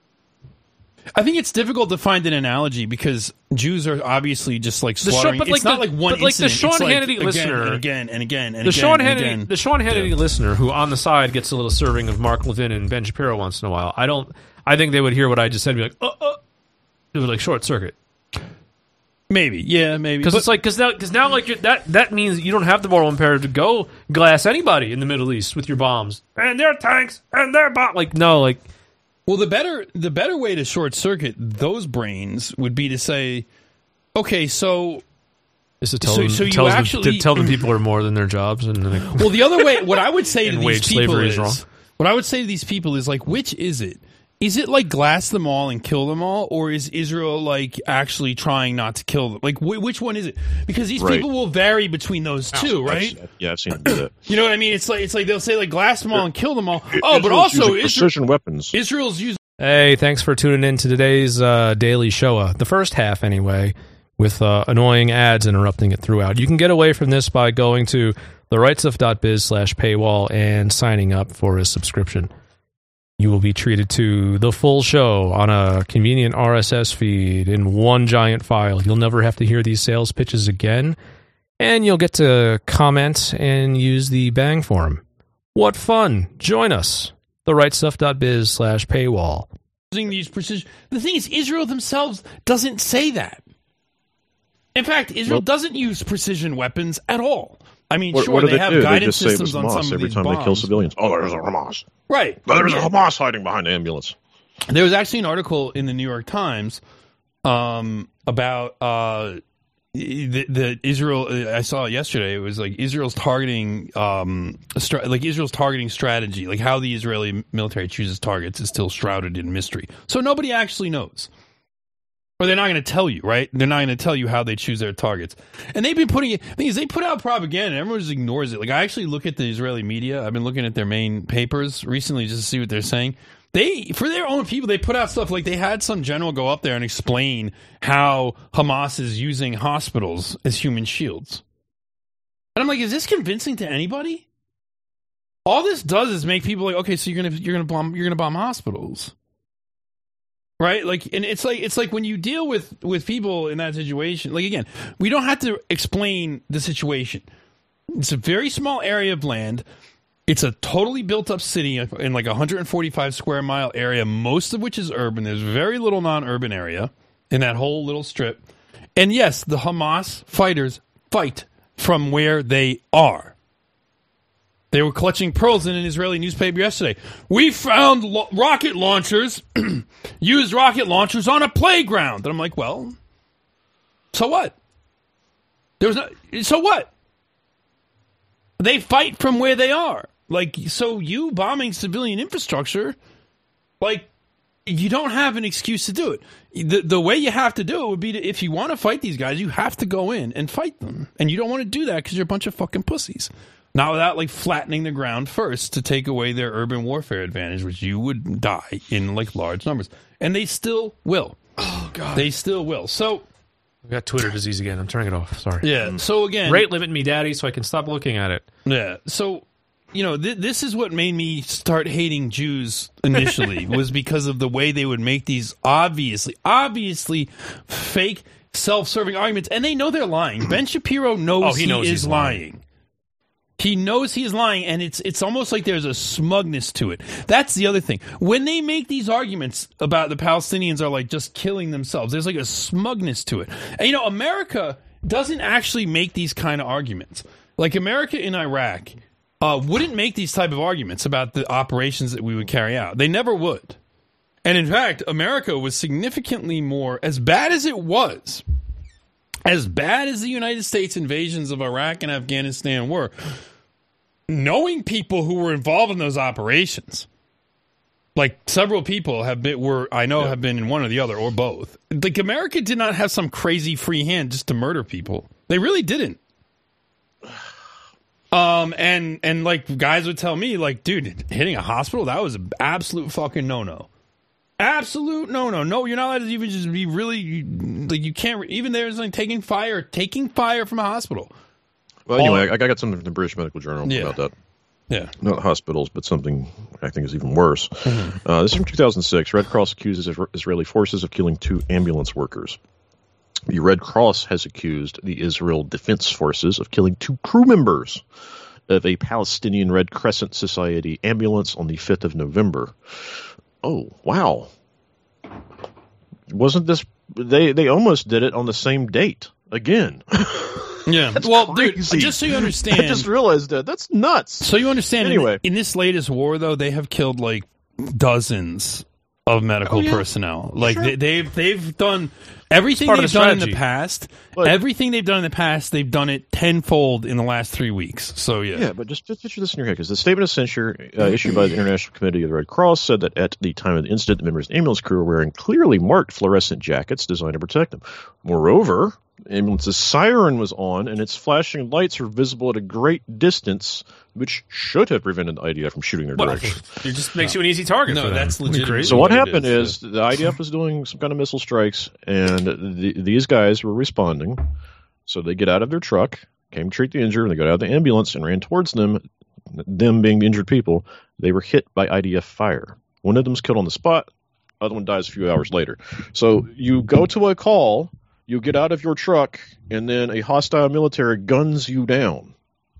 I think it's difficult to find an analogy because Jews are obviously just like The slaughtering. show- but like it's not the- like one but like the incident. Sean it's like Hannity again listener- and again and again and The again Sean and Hannity, again. the Sean Hannity Yeah. listener who on the side gets a little serving of Mark Levin and Ben Shapiro once in a while. I don't. I think they would hear what I just said and be like, oh, oh. It would like short circuit. Maybe, yeah, maybe. Because it's like because now because now like you're, that that means you don't have the moral imperative to go glass anybody in the Middle East with your bombs and their tanks and their bomb. Like no, like well, the better the better way to short circuit those brains would be to say, okay, so is to tell So- them so you tells them- actually- to tell them people are more than their jobs and then they, well, the other way, what I would say to And these wage people slavery is, is wrong. what I would say to these people is like, which is it? Is it like glass them all and kill them all, or is Israel like actually trying not to kill them? Like, wh- which one is it? Because these Right. people will vary between those two, right? I've- yeah, I've seen them do that. You know what I mean? It's like it's like they'll say like glass them all and kill them all. Oh, but Israel's also using Israel, precision weapons. Israel's using. Hey, thanks for tuning in to today's uh, Daily Showa. The first half, anyway, with uh, annoying ads interrupting it throughout. You can get away from this by going to therightstuff.biz slash paywall and signing up for a subscription. You will be treated to the full show on a convenient R S S feed in one giant file. You'll never have to hear these sales pitches again, and you'll get to comment and use the Bang forum. What fun! Join us. therightstuff.biz slash paywall. using these precision. The thing is, Israel themselves doesn't say that. In fact, Israel Well- doesn't use precision weapons at all. I mean, What, sure, what do they, they, have do? They guidance just say it systems was on Hamas some of every these time bombs. they kill civilians. Oh, there's a Hamas. Right. There's Yeah. a Hamas hiding behind the ambulance. There was actually an article in the New York Times um, about uh, the, the Israel. I saw it yesterday. It was like Israel's targeting, um, stra- like Israel's targeting strategy, like how the Israeli military chooses targets is still shrouded in mystery. So nobody actually knows. Or they're not going to tell you, right? They're not going to tell you how they choose their targets. And they've been putting it, the thing is, they put out propaganda, and everyone just ignores it. Like, I actually look at the Israeli media. I've been looking at their main papers recently just to see what they're saying. They, for their own people, they put out stuff like they had some general go up there and explain how Hamas is using hospitals as human shields. And I'm like, is this convincing to anybody? All this does is make people like, okay, so you're gonna you're gonna bomb you're gonna bomb hospitals. Right? Like, and it's like, it's like when you deal with, with people in that situation, like, again, we don't have to explain the situation. It's a very small area of land. It's a totally built up city in like a one hundred forty-five square mile area, most of which is urban. There's very little non-urban area in that whole little strip. And yes, the Hamas fighters fight from where they are. They were clutching pearls in an Israeli newspaper yesterday. We found lo- rocket launchers, used rocket launchers on a playground. And I'm like, well, so what? There was no, so what? They fight from where they are. Like, so you bombing civilian infrastructure, like, you don't have an excuse to do it. The the way you have to do it would be to, if you want to fight these guys, you have to go in and fight them. And you don't want to do that because you're a bunch of fucking pussies. Not without, like, flattening the ground first to take away their urban warfare advantage, which you would die in, like, large numbers. And they still will. Oh, God. They still will. So... I got Twitter disease again. I'm turning it off. Sorry. Yeah, so again... Rate limit me, Daddy, so I can stop looking at it. Yeah, so... You know, th- this is what made me start hating Jews initially, was because of the way they would make these obviously, obviously fake, self-serving arguments, and they know they're lying. Ben Shapiro knows, oh, he, he knows is he's lying. lying. He knows he is lying, and it's it's almost like there's a smugness to it. That's the other thing. When they make these arguments about the Palestinians are like just killing themselves, there's like a smugness to it. And, you know, America doesn't actually make these kind of arguments. Like, America in Iraq... Uh, wouldn't make these type of arguments about the operations that we would carry out. They never would. And in fact, America was significantly more, as bad as it was, as bad as the United States invasions of Iraq and Afghanistan were, knowing people who were involved in those operations, like several people have been, were, I know, yeah. have been in one or the other, or both. Like, America did not have some crazy free hand just to murder people. They really didn't. Um, and, and like, guys would tell me, like, dude, hitting a hospital, that was an absolute fucking no-no. Absolute no-no. No, you're not allowed to even just be really, like, you can't, even there's, like, taking fire, taking fire from a hospital. Well, anyway, All, I got something from the British Medical Journal yeah. about that. Yeah. Not hospitals, but something I think is even worse. Mm-hmm. Uh, this is from two thousand six. Red Cross accuses Israeli forces of killing two ambulance workers. The Red Cross has accused the Israel Defense Forces of killing two crew members of a Palestinian Red Crescent Society ambulance on the fifth of November. Oh, wow. Wasn't this... They, they almost did it on the same date. Again. Yeah. That's well, crazy. Dude, just so you understand... I just realized that. That's nuts. So you understand, anyway. in, in this latest war, though, they have killed, like, dozens of medical oh, yeah. personnel. Like, sure. they, they've they've done... Everything they've the done in strategy. the past, but, everything they've done in the past, they've done it tenfold in the last three weeks. So, yeah. Yeah, but just, just picture this in your head, because the statement of censure uh, issued by the International Committee of the Red Cross said that at the time of the incident, the members of the ambulance crew were wearing clearly marked fluorescent jackets designed to protect them. Moreover, the ambulance's siren was on, and its flashing lights were visible at a great distance, which should have prevented the I D F from shooting their Well, direction. it just makes you an easy target No, for them. that's legitimate. So what happened is, is the I D F was doing some kind of missile strikes, and the, these guys were responding. So they get out of their truck, came to treat the injured, and they got out of the ambulance and ran towards them, them being the injured people. They were hit by I D F fire. One of them's killed on the spot. The other one dies a few hours later. So you go to a call, you get out of your truck, and then a hostile military guns you down.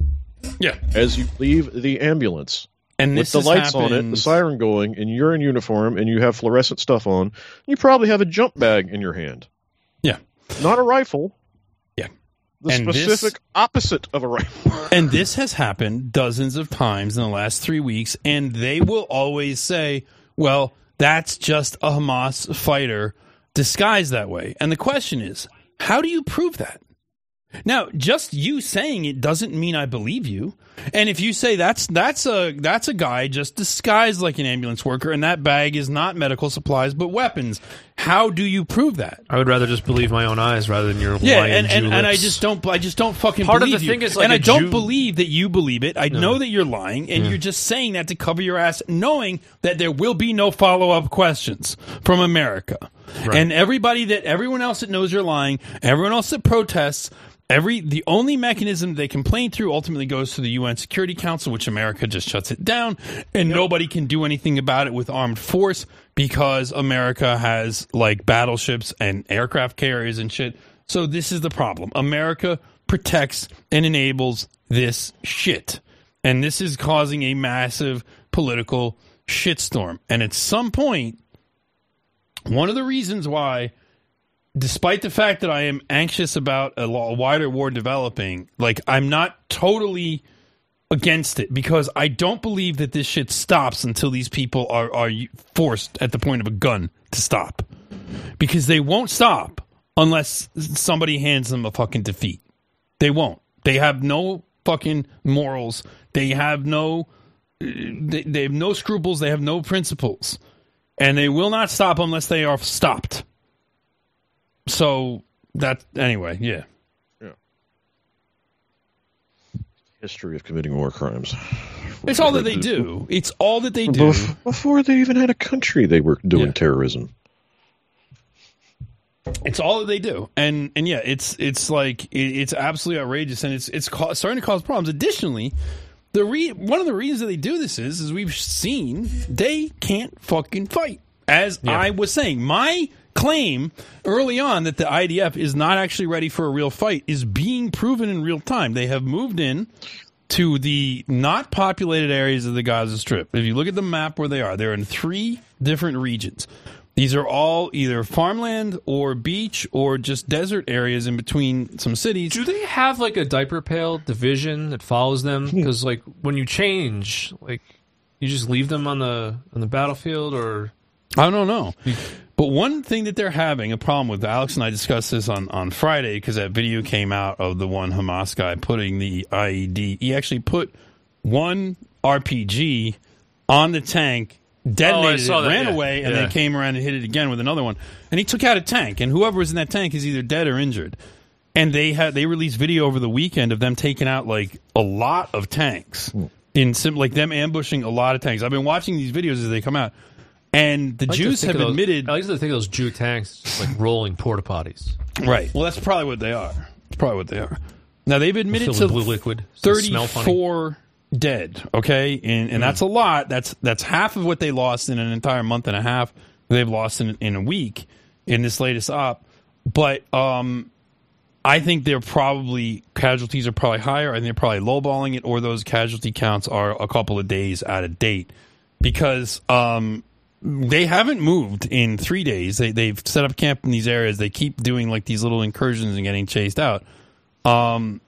Yeah. As you leave the ambulance. And with this the lights happened... on it, the siren going, and you're in uniform, and you have fluorescent stuff on, you probably have a jump bag in your hand. Yeah. Not a rifle. Yeah. The and specific this, opposite of a rifle. And this has happened dozens of times in the last three weeks, and they will always say, well, that's just a Hamas fighter disguised that way. And the question is, how do you prove that? Now, just you saying it doesn't mean I believe you. And if you say that's that's a that's a guy just disguised like an ambulance worker, and that bag is not medical supplies but weapons, how do you prove that? I would rather just believe my own eyes rather than your yeah, lying and and, Jew and I lips. just don't I just don't fucking Part believe of the you. thing is, like, and a I don't Jew- believe that you believe it. I No. know that you're lying, and Yeah. you're just saying that to cover your ass, knowing that there will be no follow up questions from America. Right. And everybody that everyone else that knows you're lying, everyone else that protests. Every the only mechanism they complain through ultimately goes to the U N Security Council, which America just shuts it down, and yep. nobody can do anything about it with armed force because America has like battleships and aircraft carriers and shit. So this is the problem. America protects and enables this shit, and this is causing a massive political shitstorm. And at some point, one of the reasons why, despite the fact that I am anxious about a, a wider war developing, like I'm not totally against it because I don't believe that this shit stops until these people are, are forced at the point of a gun to stop. Because they won't stop unless somebody hands them a fucking defeat. They won't. They have no fucking morals. They have no they, they have no scruples. They have no principles. And they will not stop unless they are stopped. So that anyway, yeah. Yeah. History of committing war crimes. It's all that they do. It's all that they do. Before they even had a country, they were doing yeah. terrorism. It's all that they do, and and yeah, it's it's like it, it's absolutely outrageous, and it's it's ca- starting to cause problems. Additionally, the re- one of the reasons that they do this is is we've seen they can't fucking fight. As yeah. I was saying, my claim early on that the I D F is not actually ready for a real fight is being proven in real time. They have moved in to the not populated areas of the Gaza Strip. If you look at the map where they are, they're in three different regions. These are all either farmland or beach or just desert areas in between some cities. Do they have like a diaper pail division that follows them? Because like when you change, like you just leave them on the on the battlefield, or I don't know. But one thing that they're having a problem with, Alex and I discussed this on, on Friday because that video came out of the one Hamas guy putting the I E D. He actually put one R P G on the tank, detonated oh, it, that, ran yeah. away, and yeah. then came around and hit it again with another one. And he took out a tank, and whoever was in that tank is either dead or injured. And they had they released video over the weekend of them taking out like a lot of tanks, in sim- like them ambushing a lot of tanks. I've been watching these videos as they come out, and the like Jews have those, admitted. I like to think of those Jew tanks just like rolling porta potties. Right. Well, that's probably what they are. That's probably what they are. Now they've admitted to blue liquid, thirty-four dead. Okay, and and mm. that's a lot. That's that's half of what they lost in an entire month and a half. They've lost in in a week in this latest op. But um, I think they're probably casualties are probably higher. I think they're probably lowballing it, or those casualty counts are a couple of days out of date because um, they haven't moved in three days. They they've set up camp in these areas. They keep doing like these little incursions and getting chased out. Um.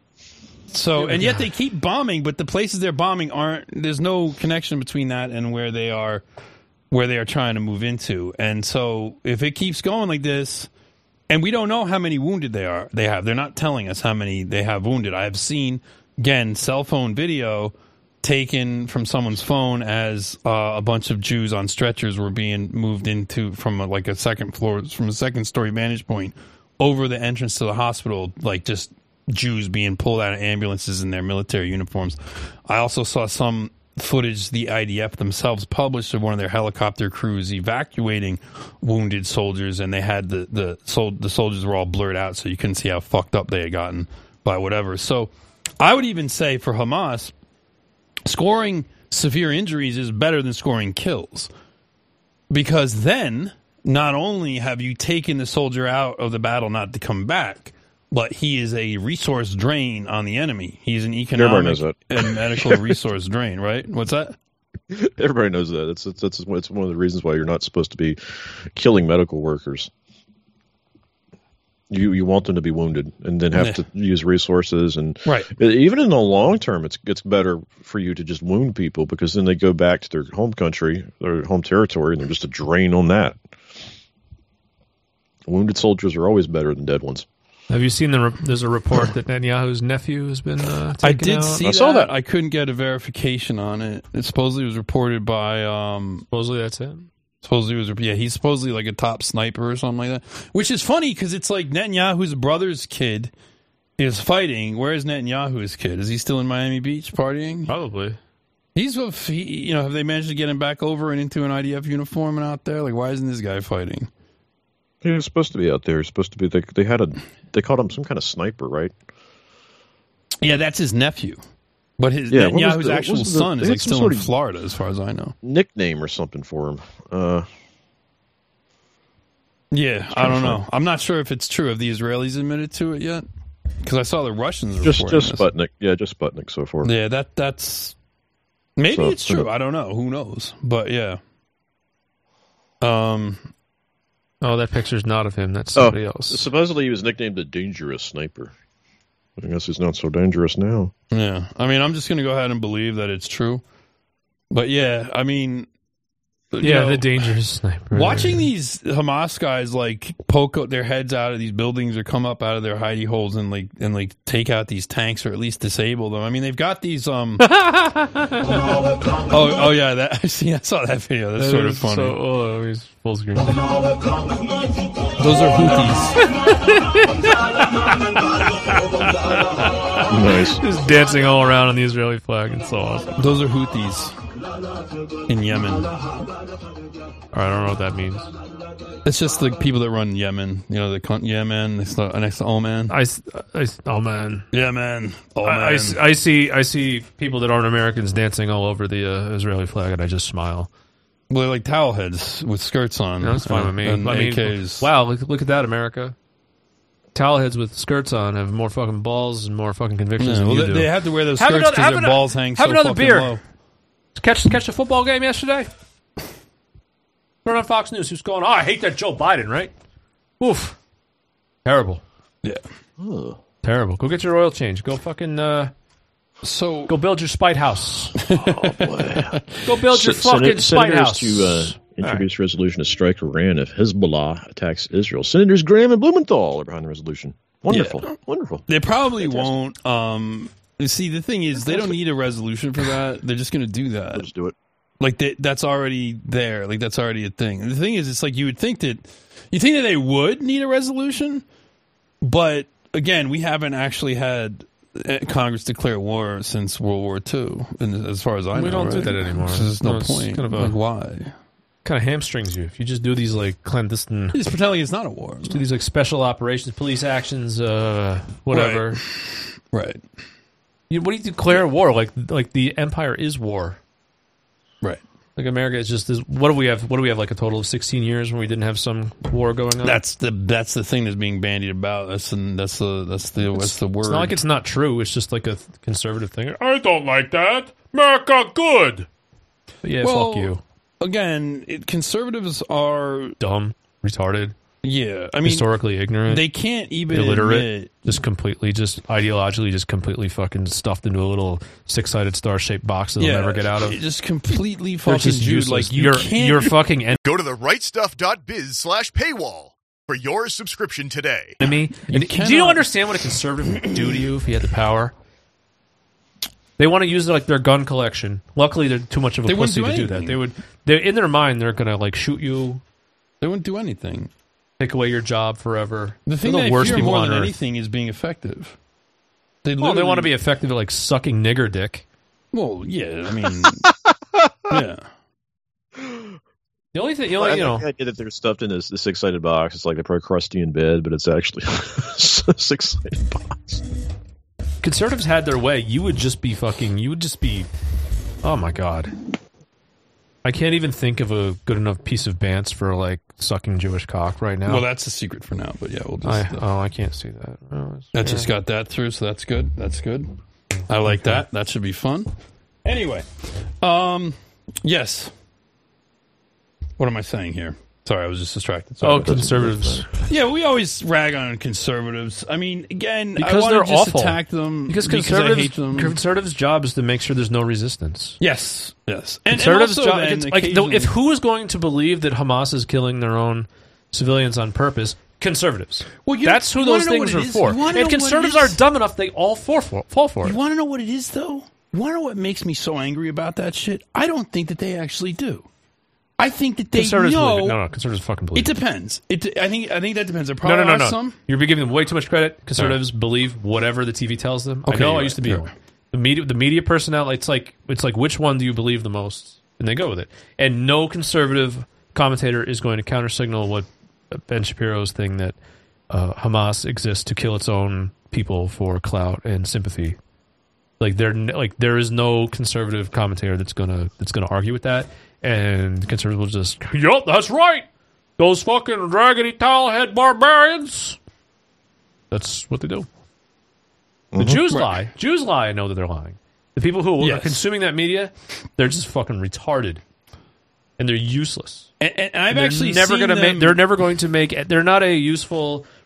So and yet they keep bombing, but the places they're bombing aren't. There's no connection between that and where they are, where they are trying to move into. And so if it keeps going like this, and we don't know how many wounded they are, they have. They're not telling us how many they have wounded. I have seen again cell phone video taken from someone's phone as uh, a bunch of Jews on stretchers were being moved into from a, like a second floor, from a second story vantage point over the entrance to the hospital, like just. Jews being pulled out of ambulances in their military uniforms. I also saw some footage the I D F themselves published of one of their helicopter crews evacuating wounded soldiers, and they had the the, sol- the soldiers were all blurred out, so you couldn't see how fucked up they had gotten by whatever. So I would even say for Hamas, scoring severe injuries is better than scoring kills, because then not only have you taken the soldier out of the battle not to come back, but he is a resource drain on the enemy. He's an economic and medical resource drain, right? What's that? Everybody knows that. It's, it's it's it's one of the reasons why you're not supposed to be killing medical workers. You you want them to be wounded and then have yeah. to use resources, and right. even in the long term, it's it's better for you to just wound people, because then they go back to their home country, their home territory, and they're just a drain on that. Wounded soldiers are always better than dead ones. Have you seen the? Re- there's a report that Netanyahu's nephew has been uh, taken I did out? see I that. saw that. I couldn't get a verification on it. It supposedly was reported by. Um, supposedly that's him. Supposedly was yeah. He's supposedly like a top sniper or something like that. Which is funny because it's like Netanyahu's brother's kid is fighting. Where's Netanyahu's kid? Is he still in Miami Beach partying? Probably. He's with. He, you know, have they managed to get him back over and into an I D F uniform and out there? Like, why isn't this guy fighting? He was supposed to be out there. He's supposed to be. They, they had a. They called him some kind of sniper, right? Yeah, that's his nephew. But his yeah, Netanyahu's the, actual the, son is like still sort in of Florida, as far as I know. Nickname or something for him. Uh, yeah, I don't know. I'm not sure if it's true. Have the Israelis admitted to it yet? Because I saw the Russians just reporting just this. Sputnik. Yeah, just Sputnik so far. Yeah, that that's maybe so, it's true. Uh, I don't know. Who knows? But yeah. Um. Oh, that picture's not of him. That's somebody oh, else. Supposedly he was nicknamed the Dangerous Sniper. I guess he's not so dangerous now. Yeah. I mean, I'm just going to go ahead and believe that it's true. But yeah, I mean... Yeah, you know, the dangerous sniper. Watching these Hamas guys like poke out their heads out of these buildings or come up out of their hidey holes and like and like take out these tanks or at least disable them. I mean, they've got these. Um... oh, oh yeah, that I see. I saw that video. That's that sort of funny. So, oh, he's full screen. Those are Houthis. Nice. Just dancing all around on the Israeli flag. It's so awesome. Those are Houthis in Yemen. I don't know what that means. It's just the people that run Yemen. You know, the con- Yemen next to, next to Oman. I, I, oh man, Yemen. Oh man. I, I, I see. I see people that aren't Americans dancing all over the uh, Israeli flag, and I just smile. Well, they're like towel heads with skirts on. No, that's fine with me. And I mean, A Ks. wow, look, look at that, America. Towel heads with skirts on have more fucking balls and more fucking convictions Yeah, than well, you they, do. they have to wear those Have skirts another- because have their ano- balls hang have so another fucking beer. low. Catch catch the football game yesterday. Turn on Fox News. Who's going? Oh, I hate that Joe Biden, right? Oof. Terrible. Yeah. Ugh. Terrible. Go get your oil change. Go fucking. Uh, so go build your spite house. Oh, boy. Go build your Sen- fucking Senate- spite Senators house. to uh, introduce a resolution to strike Iran if Hezbollah attacks Israel. Senators Graham and Blumenthal are behind the resolution. Wonderful. Yeah. Wonderful. They probably Fantastic. won't. Um, see, the thing is, they don't need a resolution for that. They're just going to do that. Let's do it. Like they, that's already there. Like that's already a thing. And the thing is, it's like you would think that you think that they would need a resolution, but again, we haven't actually had Congress declare war since World War Two, and as far as I know, We don't right? do that anymore. So there's no, No, it's point. kind of a- like why? Kind of hamstrings you if you just do these like clandestine. Just pretend like it's not a war. Do these like special operations, police actions, uh, whatever. Right. You, what do you declare war? Like like the empire is war. Right. Like America is just this. What do we have? What do we have? Like a total of sixteen years when we didn't have some war going on. That's the that's the thing that's being bandied about. That's the that's the that's the that's the word. It's not like it's not true. It's just like a th- conservative thing. I don't like that. America good. But yeah, Well, fuck you. Again, it, conservatives are Dumb, retarded, yeah. I mean, historically ignorant, they can't even illiterate, admit. just completely, just ideologically, just completely fucking stuffed into a little six-sided star-shaped box that they'll Yeah, never get out of. Just completely They're fucking just Jude. useless. Like you you're, can't. you're fucking en- Go to the right stuff dot biz slash paywall for your subscription today. enemy. And do cannot- you understand what a conservative would do to you if he had the power? They want to use like their gun collection. Luckily, they're too much of a They wouldn't pussy do to do that. anything. They would. They in their mind, they're gonna like shoot you, They wouldn't do anything. take away your job forever. The thing They're that the I worst fear people more on than earth. anything is being effective. They Well, they literally- want to be effective at like sucking nigger dick. Well, yeah. I mean, yeah. The only thing, the only, you know, I get that they're stuffed in this, this six-sided box. It's like they're probably crusty in bed, but it's actually a six-sided box. conservatives had their way, you would just be fucking, you would just be, oh my god. I can't even think of a good enough piece of bants for like sucking Jewish cock right now. Well, that's a secret for now. But yeah, we'll just. I, uh, oh, I can't see that. Oh, it's- I just got that through, so that's good. That's good. I like that. That should be fun. Anyway, um, yes. What am I saying here? Sorry, I was just distracted. Sorry Oh, about that. conservatives. Yeah, we always rag on conservatives. I mean, again, I Because want they're to just awful. attack them Because because I conservatives, hate them. conservatives' job is to make sure there's no resistance. Yes, yes. And, and Conservatives' also job, then, it's like, though, occasionally- if who is going to believe that Hamas is killing their own civilians on purpose? Conservatives. Well, you- That's who you those wanna know things what are it is? for. You wanna And know what it conservatives is? are dumb enough; they all fall for, fall for You it. want to know what it is, though? You want to know what makes me so angry about that shit? I don't think that they actually do. I think that they Conservatives know. believe it. No, no, conservatives fucking believe It depends. It. I think. I think that depends. There No, probably no, no, are no. some. You're giving them way too much credit. Conservatives believe whatever the T V tells them. I Okay, know. you're I used to right, be you're one. right. the media. The media personnel. It's like it's like which one do you believe the most, and they go with it. And no conservative commentator is going to counter signal what Ben Shapiro's thing that uh, Hamas exists to kill its own people for clout and sympathy. Like there, like there is no conservative commentator that's gonna that's gonna argue with that. And conservatives will just, yup, that's right. Those fucking raggedy towelhead barbarians. That's what they do. The Jews lie. Jews lie. I know that they're lying. The people who Yes. are consuming that media, they're just fucking retarded, and they're useless. And, and I've They're actually never seen gonna them, make. They're never going to make. They're not a useful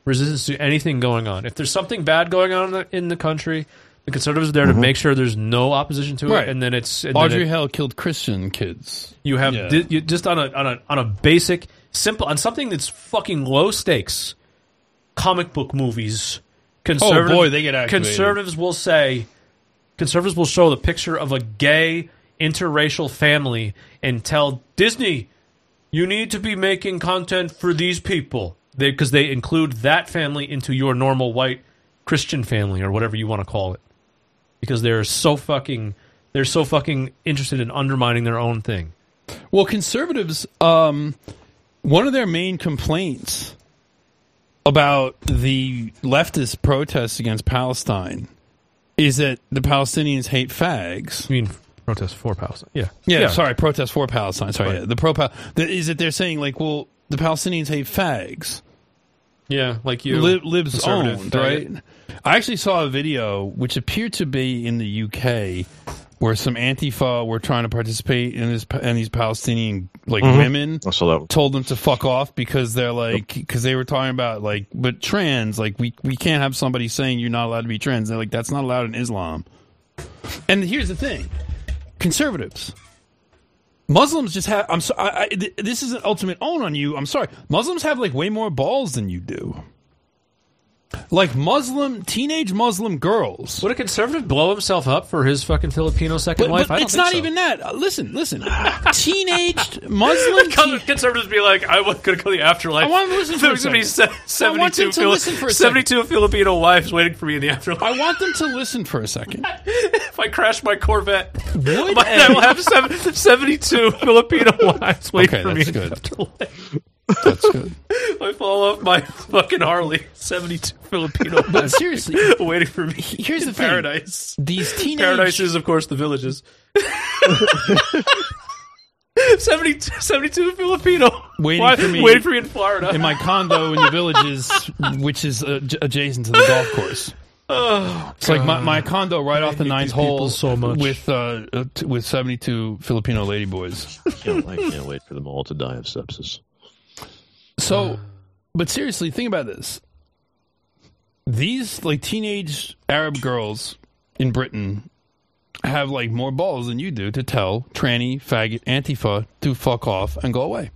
resistance to anything going on. If there's something bad going on in the, in the country, the conservatives are there Mm-hmm. to make sure the's no opposition to Right. it, and then it's and Audrey then it, Hale killed Christian kids. you have Yeah. di- you, just on a on a on a basic simple on something that's fucking low stakes. Comic book movies. Conservatives, Oh, boy, they get activated. Conservatives will say, conservatives will show the picture of a gay interracial family and tell Disney, you need to be making content for these people, because they, they include that family into your normal white Christian family or whatever you want to call it, because they're so fucking they're so fucking interested in undermining their own thing. Well, conservatives, um, one of their main complaints about the leftist protests against Palestine is that the Palestinians hate fags. I mean, protest for Palestine. Yeah. Yeah, sorry, protests for Palestine. Sorry, Right. yeah, the pro is that they're saying like, well, the Palestinians hate fags. Yeah, like you. Lib, libs conservative owned, faggot. right? I actually saw a video which appeared to be in the U K where some Antifa were trying to participate in this in these Palestinian like Mhm. women. I saw that. Told them to fuck off because they're like because they were talking about like but trans like we we can't have somebody saying you're not allowed to be trans. They're like that's not allowed in Islam. And here's the thing, conservatives. Muslims just have. I'm sorry. I, I, th- this is an ultimate own on you. I'm sorry. Muslims have like way more balls than you do. Like Muslim teenage Muslim girls. Would a conservative blow himself up for his fucking Filipino second But, wife? but I don't it's think not so. even that. Uh, listen, listen. Teenage Muslim. Con- Te- conservatives be like, I was going to go to the afterlife. I want them to listen for a There's going to be se- second. I want them seventy-two, to Fili- listen for a seventy-two Filipino wives waiting for me in the afterlife. I want them to listen for a second. If I crash my Corvette, Would my, I a- will have seven, seventy-two Filipino wives waiting Okay, for me that's in the good. afterlife. That's good. If I fall off my fucking Harley, seventy-two Filipino But wives seriously, waiting for me here's in the thing. paradise. These teenage Paradise is, of course, the villages. seventy, seventy-two Filipino Waiting Why- for me waiting for me in Florida. in my condo in the villages, which is uh, j- adjacent to the golf course. Oh, It's like my, my condo right off the hate ninth these people hole so much. with uh, uh, t- with seventy-two Filipino ladyboys. Can't, I can't wait for them all to die of sepsis. So, but seriously, think about this. These like teenage Arab girls in Britain have like more balls than you do to tell tranny, faggot, Antifa to fuck off and go away.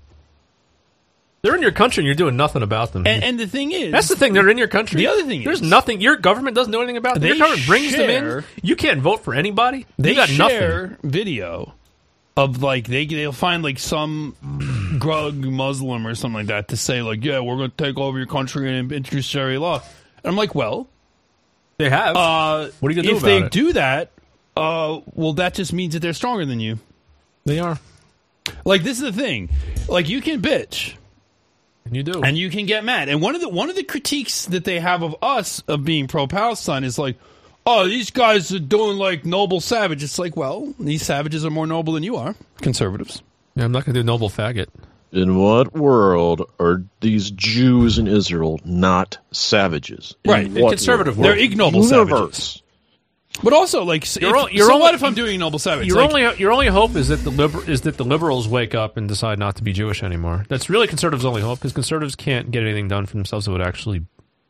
They're in your country and you're doing nothing about them. And, and the thing is, That's the thing. They're in your country. The other thing there's is- nothing. Your government doesn't know anything about them. They Your government brings them share- in. You can't vote for anybody. they you got share nothing. video of like they they'll find like some grug Muslim or something like that to say like, yeah, we're going to take over your country and introduce Sharia law. And I'm like, well, They have. uh, What are you gonna do if they about it? do that, uh, well, that just means that they're stronger than you. they are. Like this is the thing, like you can bitch And you do. and you can get mad, and one of the one of the critiques that they have of us of being pro Palestine is like, oh, these guys are doing like noble savage. It's like, well, these savages are more noble than you are, conservatives. yeah, I'm not going to do noble faggot. In what world are these Jews in Israel not savages? In Right, in what conservative world? They're ignoble Universe. savages. But also, like, if, You're o- you're so only- what if I'm doing noble savage? Your Like, only your only hope is that the liber- is that the liberals wake up and decide not to be Jewish anymore. That's really conservatives' only hope, because conservatives can't get anything done for themselves that would actually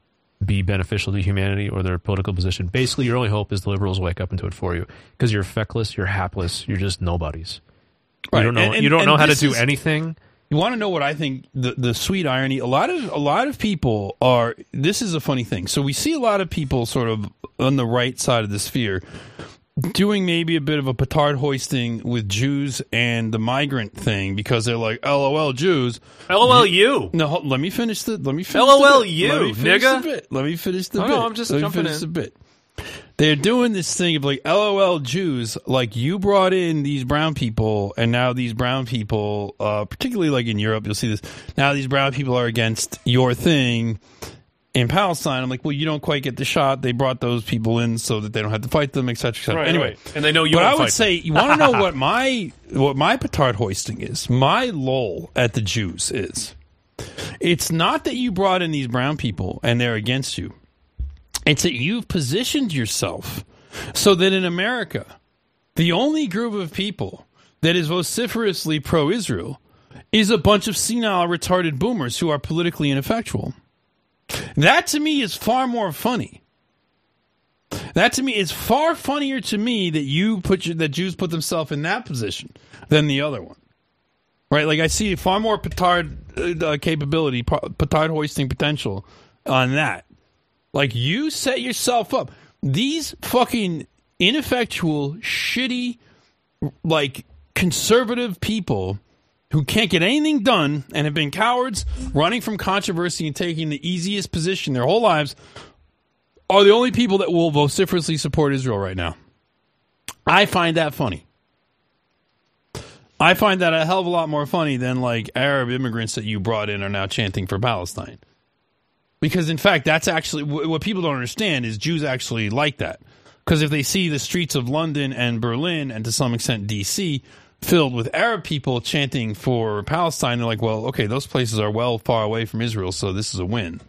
be beneficial to humanity or their political position. Basically, your only hope is the liberals wake up and do it for you, because you're feckless, you're hapless, you're just nobodies. Right, You don't know. and- and- you don't and know how to this do is- anything. You want to know what I think? The the sweet irony. A lot of a lot of people are. This is a funny thing. So we see a lot of people sort of on the right side of the sphere doing maybe a bit of a petard hoisting with Jews and the migrant thing because they're like, LOL Jews. LOL you. No, hold- let me finish the. Let me finish. LOL the bit. you, Let me finish nigga. the bit. Let me finish the Oh, bit. no, I'm just let me jumping finish in. the bit. They're doing this thing of like, LOL Jews, like you brought in these brown people, and now these brown people, uh, particularly like in Europe, you'll see this. Now these brown people are against your thing in Palestine. I'm like, well, you don't quite get the shot. They brought those people in so that they don't have to fight them, et cetera, et cetera. Right, anyway, right. And they know you But won't I would fight say, you want to know what my what my petard hoisting is? My lol at the Jews is, it's not that you brought in these brown people and they're against you. It's that you've positioned yourself so that in America, the only group of people that is vociferously pro-Israel is a bunch of senile, retarded boomers who are politically ineffectual. That to me is far more funny. That to me is far funnier to me that you put your, that Jews put themselves in that position than the other one. Right? Like I see far more petard uh, capability, petard hoisting potential on that. Like you set yourself up. These fucking ineffectual, shitty, like conservative people who can't get anything done and have been cowards running from controversy and taking the easiest position their whole lives are the only people that will vociferously support Israel right now. I find that funny. I find that a hell of a lot more funny than like Arab immigrants that you brought in are now chanting for Palestine. Because in fact, that's actually what people don't understand is Jews actually like that. Because if they see the streets of London and Berlin and to some extent D C filled with Arab people chanting for Palestine, they're like, well, okay, those places are well far away from Israel, so this is a win.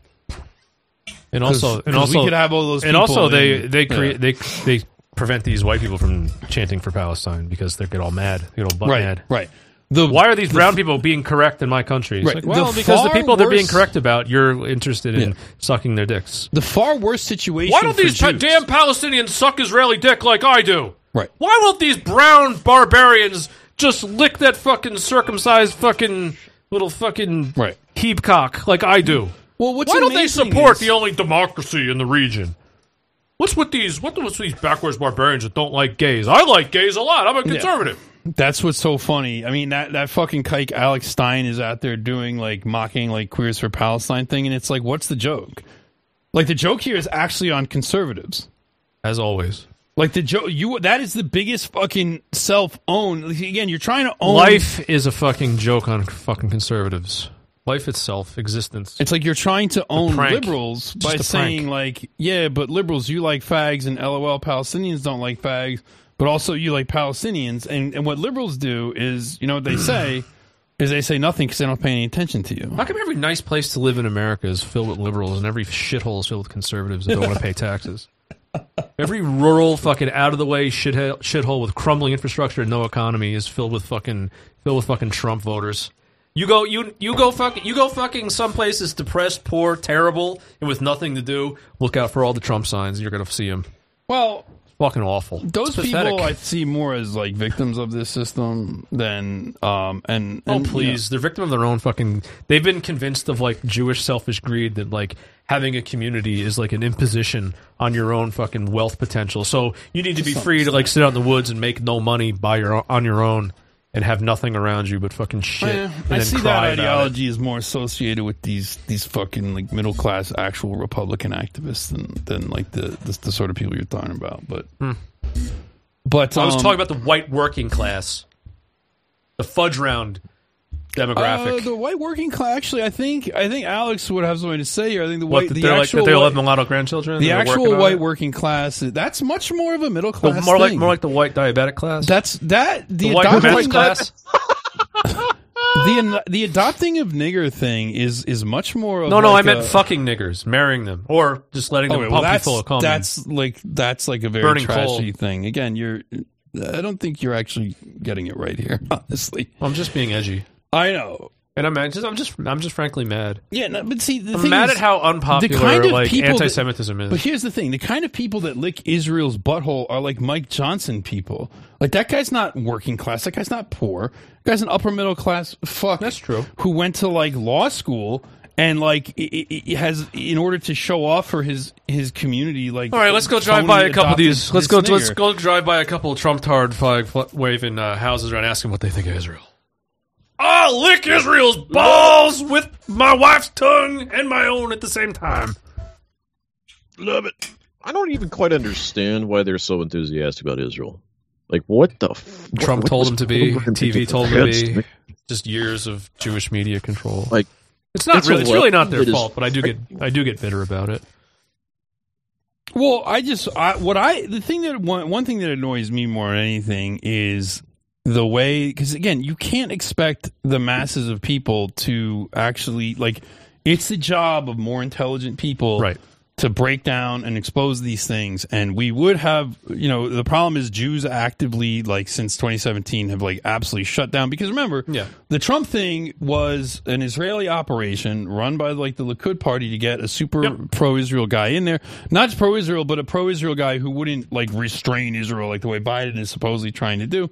And also, Cause, and cause also, we could have all those. And also, they in, they create yeah. they they prevent these white people from chanting for Palestine because they get all mad, they get all butt right, mad. Right. The, Why are these the, brown people being correct in my country? It's right. like, well, the because the people they're being worse, correct about, you're interested in yeah. sucking their dicks. The far worse situation. Why don't these for pa- Jews, damn Palestinians suck Israeli dick like I do? Right. Why won't these brown barbarians just lick that fucking circumcised fucking little fucking right. heap cock like I do? Well, what's Why don't they amazing support is, the only democracy in the region? What's with these? What's with these backwards barbarians that don't like gays? I like gays a lot. I'm a conservative. Yeah. That's what's so funny. I mean, that, that fucking kike Alex Stein is out there doing like mocking like Queers for Palestine thing, and it's like, what's the joke? Like the joke here is actually on conservatives, as always. Like the joke, you that is the biggest fucking self-own. Again, you're trying to own life is a fucking joke on fucking conservatives. Life itself, existence. It's like you're trying to own liberals Just by saying prank. like, yeah, but liberals, you like fags, and LOL, Palestinians don't like fags, but also you like Palestinians. And, and what liberals do is, you know what they say, is they say nothing because they don't pay any attention to you. How come every nice place to live in America is filled with liberals and every shithole is filled with conservatives that don't want to pay taxes? Every rural fucking out of the way shithole, shithole with crumbling infrastructure and no economy is filled with fucking filled with fucking Trump voters. You go, you you go fucking, you go fucking some places depressed, poor, terrible, and with nothing to do. Look out for all the Trump signs. You're gonna see them. Well, it's fucking awful. Those it's people I see more as like victims of this system than um and, and oh please, yeah. they're victim of their own fucking. They've been convinced of like Jewish selfish greed that like having a community is like an imposition on your own fucking wealth potential. So you need to be free to like sit out in the woods and make no money by your on your own. And have nothing around you but fucking shit. I, and I then see cry that about ideology it. is more associated with these these fucking like middle class actual Republican activists than than like the the, the sort of people you're talking about. But hmm. but I was um, talking about the white working class, the fudge round demographic. Uh, the white working class. Actually, I think I think Alex would have something to say here. I think the what, white, that the they're like, actual that they all white, have mulatto grandchildren. the actual white it. working class. That's much more of a middle class. The, more thing. like more like the white diabetic class. That's that the, the white adopting, class. the the adopting of nigger thing is is much more. Of no, no, like I meant a, fucking niggers, marrying them, or just letting them okay, pump well, you full of cum. That's like that's like a very Burning trashy coal. thing. Again, you're. I don't think you're actually getting it right here. Honestly, I'm just being edgy. I know. And I'm just, I'm just, I'm just frankly mad. Yeah, no, but see, the I'm thing mad is, at how unpopular the kind of like people that- anti-Semitism is. But here's the thing: the kind of people that lick Israel's butthole are like Mike Johnson people. Like that guy's not working class. That guy's not poor. That guy's an upper middle class fuck. That's true. Who went to like law school and like it, it has in order to show off for his his community. Like, all right, let's go drive Tony by a couple of adopted these. Let's this go. Let's nigger. go drive by a couple of Trump tard flag waving uh, houses around, asking what they think of Israel. I'll lick Israel's balls with my wife's tongue and my own at the same time. Love it. I don't even quite understand why they're so enthusiastic about Israel. Like, what the? F- Trump what told was him to be. over T V the told him heads? to be. Just years of Jewish media control. Like, it's not it's a really. It's really not their that is- fault, but I do get. I do get bitter about it. Well, I just I, what I the thing that one one thing that annoys me more than anything is the way, because again, you can't expect the masses of people to actually like. It's the job of more intelligent people, Right. to break down and expose these things. And we would have, you know, the problem is Jews actively, like since twenty seventeen, have like absolutely shut down. Because remember, yeah. the Trump thing was an Israeli operation run by like the Likud party to get a super yep. pro-Israel guy in there. Not just pro-Israel, but a pro-Israel guy who wouldn't like restrain Israel like the way Biden is supposedly trying to do.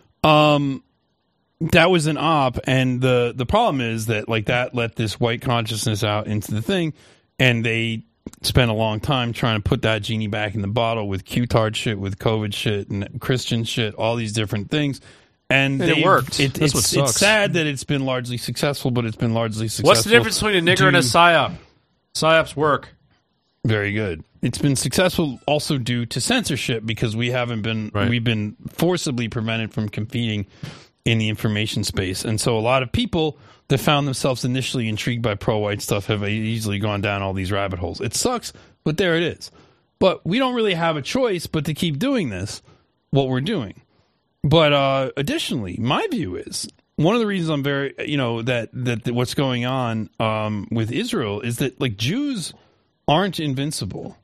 Um, that was an op. And the, the problem is that like that let this white consciousness out into the thing. And they spent a long time trying to put that genie back in the bottle with Q-tard shit, with COVID shit, and Christian shit, all these different things. And, and it worked. It, That's it's, what sucks. It's sad that it's been largely successful, but it's been largely successful. What's the difference between a nigger due, and a psyop? Psyops work. Very good. It's been successful also due to censorship because we haven't been right. we've been forcibly prevented from competing in the information space. And so a lot of people that found themselves initially intrigued by pro-white stuff have easily gone down all these rabbit holes. It sucks, but there it is. But we don't really have a choice but to keep doing this, what we're doing. But uh, additionally, my view is, one of the reasons I'm very, you know, that, that, that what's going on um, with Israel is that, like, Jews aren't invincible.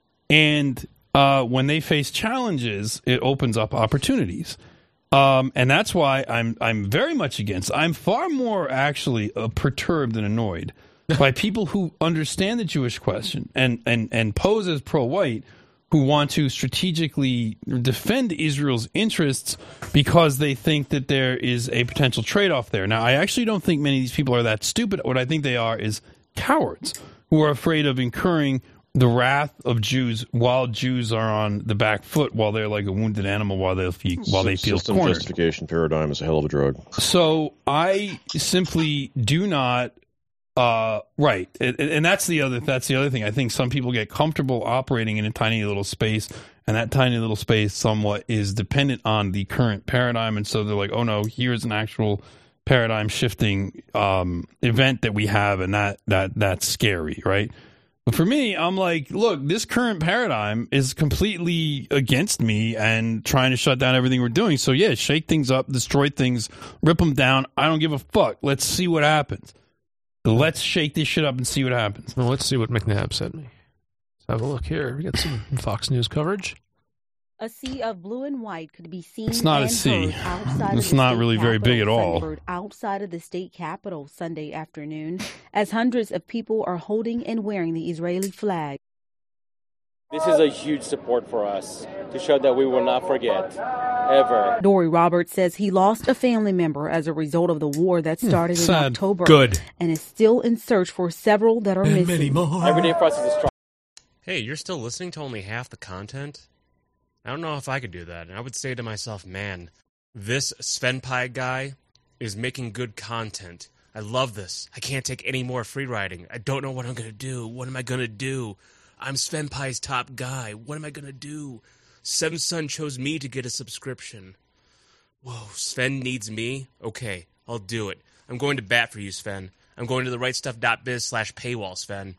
And uh, when they face challenges, it opens up opportunities. Um, and that's why I'm I'm very much against. I'm far more actually uh, perturbed than annoyed by people who understand the Jewish question and, and, and pose as pro-white, who want to strategically defend Israel's interests because they think that there is a potential trade-off there. Now, I actually don't think many of these people are that stupid. What I think they are is cowards who are afraid of incurring the wrath of Jews while Jews are on the back foot, while they're like a wounded animal, while they feel while they feel System cornered. Justification paradigm is a hell of a drug. So I simply do not. Uh, right, and, and that's the other. That's the other thing. I think some people get comfortable operating in a tiny little space, and that tiny little space somewhat is dependent on the current paradigm, and so they're like, "Oh no, here's an actual paradigm shifting um, event that we have, and that that that's scary, right?" But for me, I'm like, look, this current paradigm is completely against me and trying to shut down everything we're doing. So yeah, shake things up, destroy things, rip them down. I don't give a fuck. Let's see what happens. Let's shake this shit up and see what happens. Well, let's see what McNabb sent me. Let's have a look here. We got some Fox News coverage. A sea of blue and white could be seen. It's not and a sea. Outside it's of the not state really very big at all. Thunderbird outside of the state capitol Sunday afternoon, as hundreds of people are holding and wearing the Israeli flag. This is a huge support for us to show that we will not forget, ever. Dory Roberts says he lost a family member as a result of the war that started Sad. in October. Good. And is still in search for several that are and missing. Many more. Every day for us is a struggle. Hey, you're still listening to only half the content? I don't know if I could do that. And I would say to myself, man, this Sven Pie guy is making good content. I love this. I can't take any more free riding. I don't know what I'm going to do. What am I going to do? I'm Sven Pie's top guy. What am I going to do? Seven Sun chose me to get a subscription. Whoa, Sven needs me? Okay, I'll do it. I'm going to bat for you, Sven. I'm going to the rightstuff.biz slash paywall, Sven.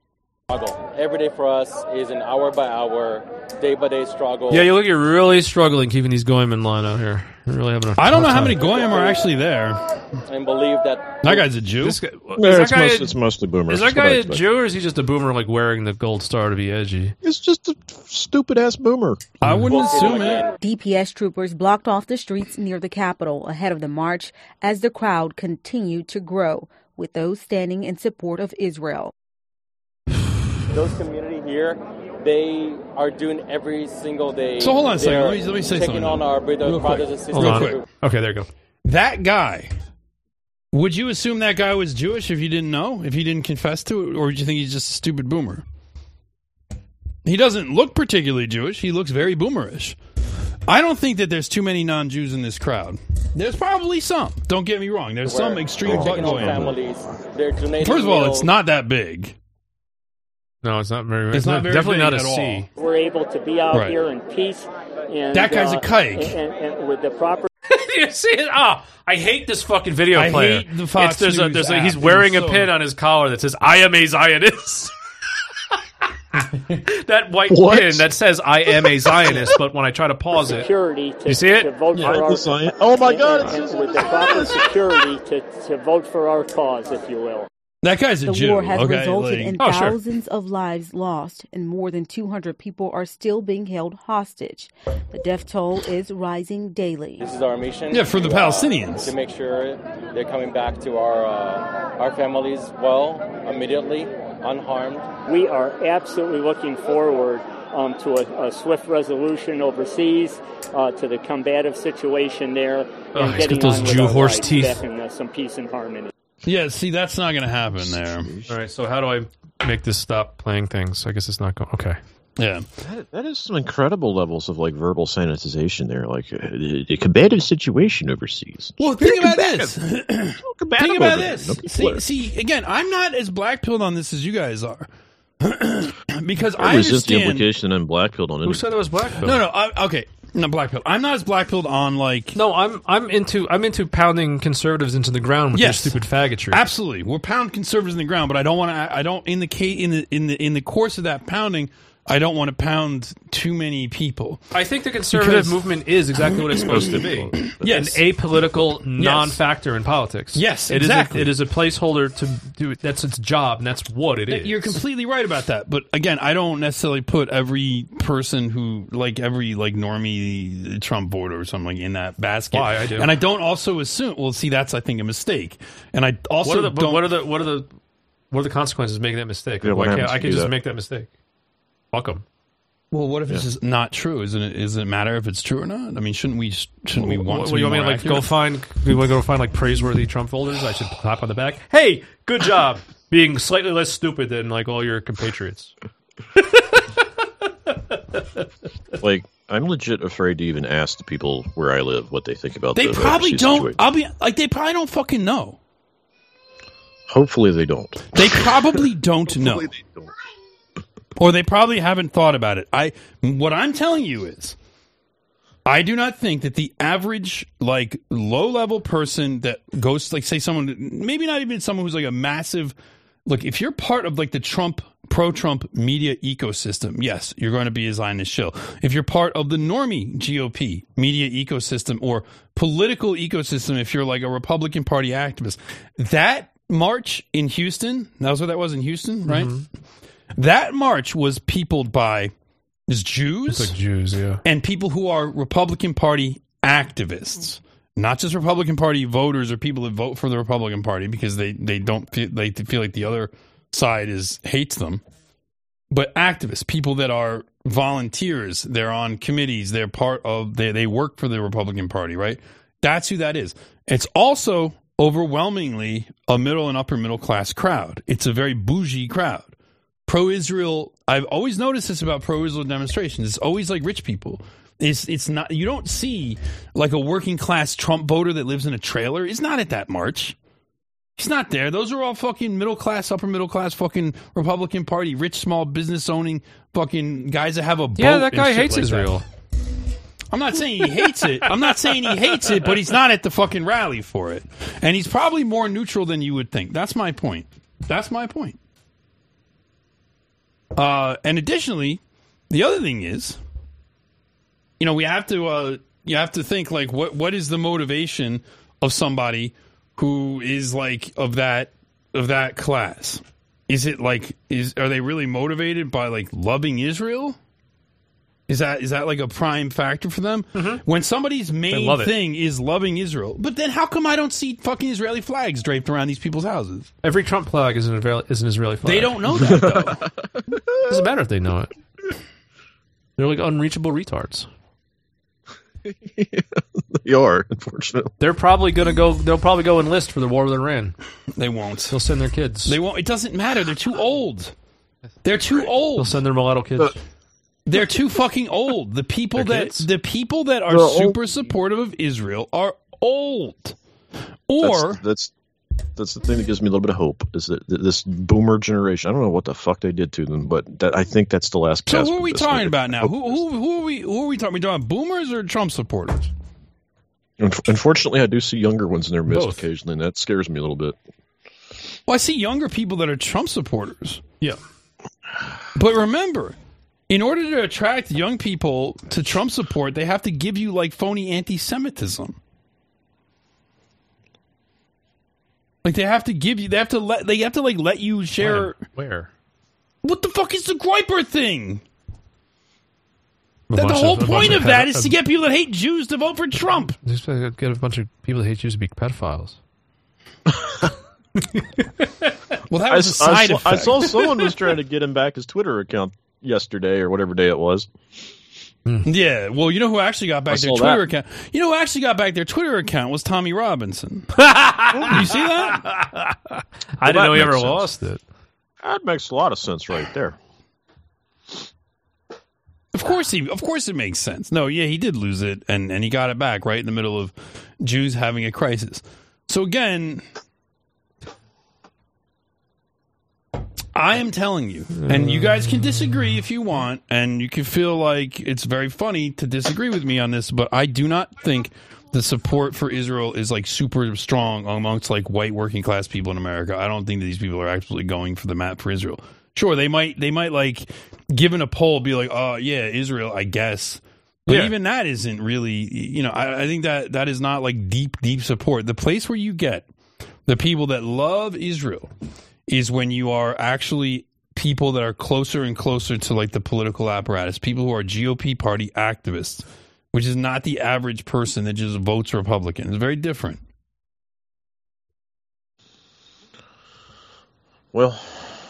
Every day for us is an hour by hour, day by day struggle. Yeah, you look, you're really struggling keeping these goyim in line out here. You're really having a I don't know time. how many goyim are actually there. And believe that that guy's a Jew. This guy, Yeah, is that it's, guy most, a, it's mostly boomers. Is that That's what guy I a expect. Jew, or is he just a boomer like wearing the gold star to be edgy? It's just a stupid ass boomer. I wouldn't assume it. D P S troopers blocked off the streets near the Capitol ahead of the march as the crowd continued to grow, with those standing in support of Israel. those community here, they are doing every single day. So hold on a second. Let me, let me say checking something. on our brothers, brothers and sisters. Real quick. Okay, there you go. That guy, would you assume that guy was Jewish if you didn't know? If he didn't confess to it? Or would you think he's just a stupid boomer? He doesn't look particularly Jewish. He looks very boomerish. I don't think that there's too many non-Jews in this crowd. There's probably some. Don't get me wrong. There's some extreme butt going on. First of all, it's not that big. No, it's not very. It's, it's not not very definitely big not a at C. We're able to be out Right. here in peace. And, That guy's uh, a kike. And, and, and with the proper. You see it? Oh, I hate this fucking video I player. hate the Fox it's, there's a, News there's a, app. he's It wearing is a so- pin on his collar that says "I am a Zionist." That white What? pin that says "I am a Zionist," but when I try to pause it, security to, you see it? to vote Yeah, for our the Zion- oh my God, and- it's and just- with the proper security to, to vote for our cause, if you will. That guy's a the Jew. war has okay? resulted like, in oh, sure. thousands of lives lost, and more than two hundred people are still being held hostage. The death toll is rising daily. This is our mission. Yeah, for the to, Palestinians. Uh, to make sure they're coming back to our uh, our families well, immediately, unharmed. We are absolutely looking forward um, to a, a swift resolution overseas, uh, to the combative situation there, Oh, and he's getting got those on with Jew our horse lives teeth. back in uh, some peace and harmony. Yeah, see, that's not going to happen there. All right, so how do I make this stop playing things? I guess it's not going. Okay. Yeah. That, that is some incredible levels of like verbal sanitization there. Like uh, the, the combative situation overseas. Well, think about this. combative think about over this. there. No people See, are- see, again, I'm not as black-pilled on this as you guys are. Because I I resist the understand... implication that I'm black-pilled on Who anything. said it was black pill? No, no, I, okay. No, black-pilled. I'm not as black-pilled on, like... No, I'm I'm into I'm into pounding conservatives into the ground with Yes. their stupid faggotry. Absolutely, we're pound conservatives in the ground, but I don't want to. I don't in the case in the in the in the course of that pounding, I don't want to pound too many people. I think the conservative Because- movement is exactly what it's supposed to be. Yes. An apolitical non-factor in politics. Yes, It exactly. is a, it is a placeholder to do it. That's its job, and that's what it is. You're completely right about that. But again, I don't necessarily put every person who, like every like normie Trump voter or something like in that basket. Why? I do. And I don't also assume. Well, see, that's I think a mistake. And I also What are the but don't. what are the what are the what are the consequences of making that mistake? Yeah, what Why can't happens I if can you do just that? make that mistake? Fuck 'em. well, what if this is not true? Isn't it? Does it matter if it's true or not? I mean, shouldn't we? Shouldn't we want What, to? what, be you want me more to like go accurate? find? You want to go find like praiseworthy Trump folders? I should clap on the back. Hey, good job being slightly less stupid than like all your compatriots. Like, I'm legit afraid to even ask the people where I live what they think about They the probably overseas don't. situation. I'll be like, they probably don't fucking know. Hopefully they don't. They probably don't know. Hopefully they don't. Or they probably haven't thought about it. I what I'm telling you is I do not think that the average like low level person that goes like say someone maybe not even someone who's like a massive look, if you're part of like the Trump pro Trump media ecosystem, yes, you're going to be a Zionist shill. If you're part of the normie G O P media ecosystem or political ecosystem, if you're like a Republican Party activist, that march in Houston, that was what that was in Houston, right? Mm-hmm. That march was peopled by is Jews, It's like Jews, yeah. and people who are Republican Party activists, not just Republican Party voters or people that vote for the Republican Party because they, they don't feel they feel like the other side is hates them, but activists, people that are volunteers, they're on committees, they're part of they they work for the Republican Party, right? That's who that is. It's also overwhelmingly a middle and upper middle class crowd. It's a very bougie crowd. Pro-Israel, I've always noticed this about pro-Israel demonstrations. It's always like rich people. It's it's not. You don't see like a working class Trump voter that lives in a trailer. He's not at that march. He's not there. Those are all fucking middle class, upper middle class, fucking Republican Party, rich small business owning fucking guys that have a boat. Yeah, that guy and shit hates like Israel. that. I'm not saying he hates it. I'm not saying he hates it, but he's not at the fucking rally for it, and he's probably more neutral than you would think. That's my point. That's my point. Uh, and additionally, the other thing is, you know, we have to uh, you have to think like what what is the motivation of somebody who is like of that of that class? Is it like is are they really motivated by like loving Israel? Is that is that like a prime factor for them? Mm-hmm. When somebody's main love it. thing is loving Israel, but then how come I don't see fucking Israeli flags draped around these people's houses? Every Trump flag is an Israeli, is an Israeli flag. They don't know that though. Doesn't matter if they know it. They're like unreachable retards. They are, unfortunately. They're probably gonna go. They'll probably go enlist for the war with Iran. They won't. They'll send their kids. They won't. It doesn't matter. They're too old. They're too They'll old. send their mulatto kids. Uh, They're too fucking old. The people Their that kids? the people that are They're old. super supportive of Israel are old. Or That's, that's that's the thing that gives me a little bit of hope is that th- this boomer generation. I don't know what the fuck they did to them, but that, I think that's the last. so gasp who are of we this. talking about now? Who who who are we who are we talking? We talking about boomers or Trump supporters? Unf- Unfortunately, I do see younger ones in their midst Both. occasionally, and that scares me a little bit. Well, I see younger people that are Trump supporters. Yeah. But remember, in order to attract young people to Trump support, they have to give you like phony anti-Semitism. Like they have to give you, they have to let, they have to like let you share. Where? Where? What the fuck is the Groyper thing? A That the bunch whole of- a point bunch of of that pedo- is to get people that hate Jews to vote for Trump. Just to get a bunch of people that hate Jews to be pedophiles. Well, that I, was a side I, saw, effect. I saw someone was trying to get him back his Twitter account yesterday or whatever day it was. Yeah, well, you know who actually got back I their saw Twitter that. account? You know who actually got back their Twitter account was Tommy Robinson. Did you see that? I didn't know he that ever makes sense. lost it. That makes a lot of sense right there. Of course he. Of course it makes sense. No, yeah, he did lose it, and, and he got it back right in the middle of Jews having a crisis. So again, I am telling you, and you guys can disagree if you want, and you can feel like it's very funny to disagree with me on this, but I do not think the support for Israel is like super strong amongst like white working class people in America. I don't think that these people are actually going for the map for Israel. Sure, they might they might like given a poll be like, oh yeah, Israel, I guess. But Yeah. even that isn't really, you know, I, I think that that is not like deep, deep support. The place where you get the people that love Israel is when you are actually people that are closer and closer to like the political apparatus, people who are G O P party activists, which is not the average person that just votes Republican. It's very different. Well,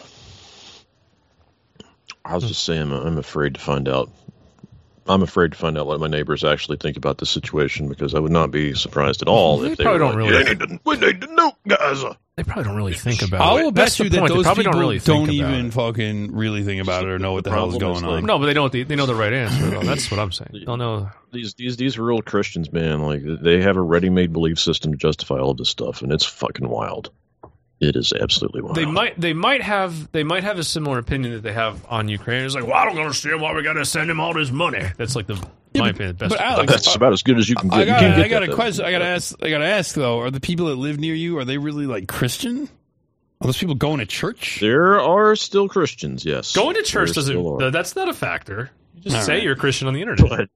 I was just saying, I'm afraid to find out. I'm afraid to find out what my neighbors actually think about this situation because I would not be surprised at all They if they probably were don't like, really- "We need to, we need to nuke Gaza." They probably don't really think about I it. will That's bet you the that point. They those probably people don't, really think about even it. fucking really think about it or know what the, The hell is problem is, going on. like- No, but they don't. They, they know the right answer. Though. That's what I'm saying. They'll know. These these these real Christians, man, like they have a ready-made belief system to justify all of this stuff, and it's fucking wild. It is absolutely wild. They might. They might have. They might have a similar opinion that they have on Ukraine. It's like, well, I don't understand why we got to send him all this money. That's like the Yeah, my but- opinion. Best. but Alex, That's about as good as you can get. I You got, can't get I got that, a though. question. I got to ask. I got to ask though: are the people that live near you are they really like Christian? Are those people going to church? There are still Christians, yes. Going to church There still doesn't. are. That's not a factor. You just All say right. you're a Christian on the internet.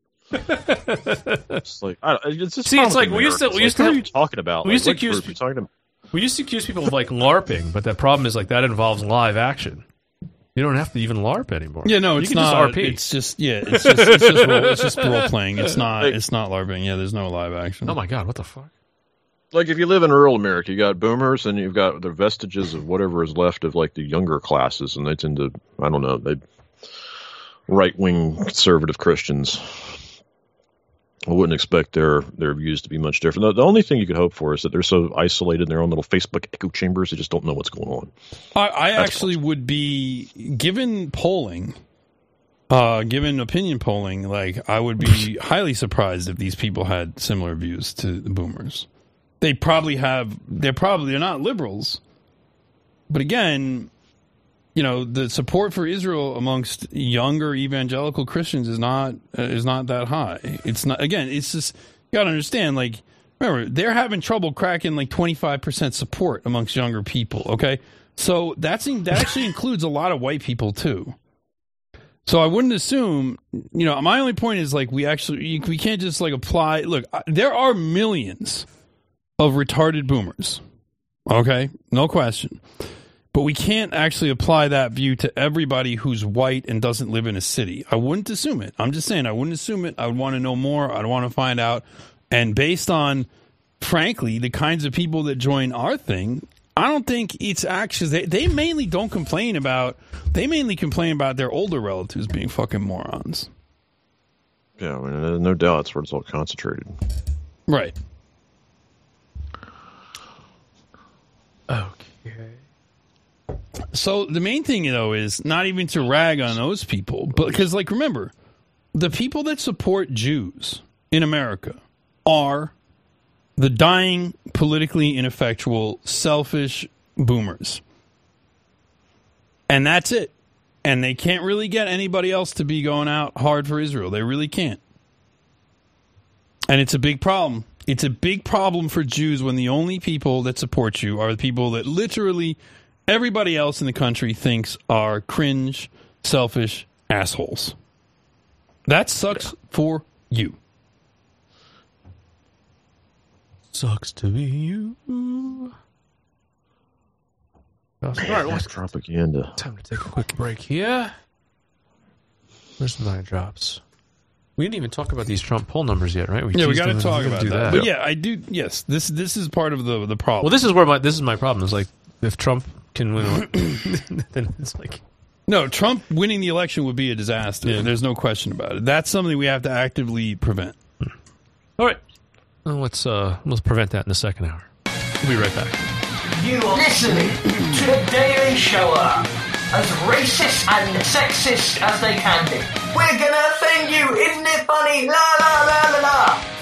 It's like I, it's just See, it's like we used to- America. we used It's like, to what are have- you talking about? we Like, used to what accuse group are you talking about? We used to accuse people of like LARPing, but the problem is like that involves live action. You don't have to even LARP anymore. Yeah, no, You it's can not. Just R P. It's just yeah, it's just it's just role, it's just role playing. It's not it's not LARPing. Yeah, there's no live action. Oh my god, what the fuck? Like if you live in rural America, you got boomers and you've got the vestiges of whatever is left of like the younger classes, and they tend to, I don't know, they right wing conservative Christians. I wouldn't expect their their views to be much different. The, the only thing you could hope for is that they're so isolated in their own little Facebook echo chambers, they just don't know what's going on. I, I That's actually would be given polling, uh, given opinion polling. Like I would be highly surprised if these people had similar views to the boomers. They probably have. They're probably they're not liberals, but again, you know, the support for Israel amongst younger evangelical Christians is not uh, is not that high. It's not. Again, it's just you got to understand. Like, remember, they're having trouble cracking like twenty-five percent support amongst younger people. Okay, so that's that actually includes a lot of white people too. So I wouldn't assume. You know, my only point is like we actually we can't just like apply. Look, there are millions of retarded boomers. Okay, no question. But we can't actually apply that view to everybody who's white and doesn't live in a city. I wouldn't assume it. I'm just saying I wouldn't assume it. I would want to know more. I'd want to find out. And based on, frankly, the kinds of people that join our thing, I don't think it's actually... They, they mainly don't complain about... They mainly complain about their older relatives being fucking morons. Yeah, I mean, no doubt that's where it's all concentrated. Right. Okay. So the main thing, though, is not even to rag on those people, but because, like, remember, the people that support Jews in America are the dying, politically ineffectual, selfish boomers. And that's it. And they can't really get anybody else to be going out hard for Israel. They really can't. And it's a big problem. It's a big problem for Jews when the only people that support you are the people that literally everybody else in the country thinks are cringe, selfish assholes. That sucks for you. Sucks to be you. All right, what's propaganda? Time to take a quick break here. Where's the nine drops? We didn't even talk about these Trump poll numbers yet, right? We yeah, we teased got to them, talk we about do that. But yeah, I do. Yes, this this is part of the the problem. Well, this is where my this is my problem. Is like if Trump can win, then it's like no, Trump winning the election would be a disaster. Yeah. There's no question about it. That's something we have to actively prevent. All right, well, let's uh let's prevent that in the second hour. We'll be right back. You are listening to The Daily Shower, as racist and sexist as they can be. We're gonna offend you, isn't it funny? La la la la la.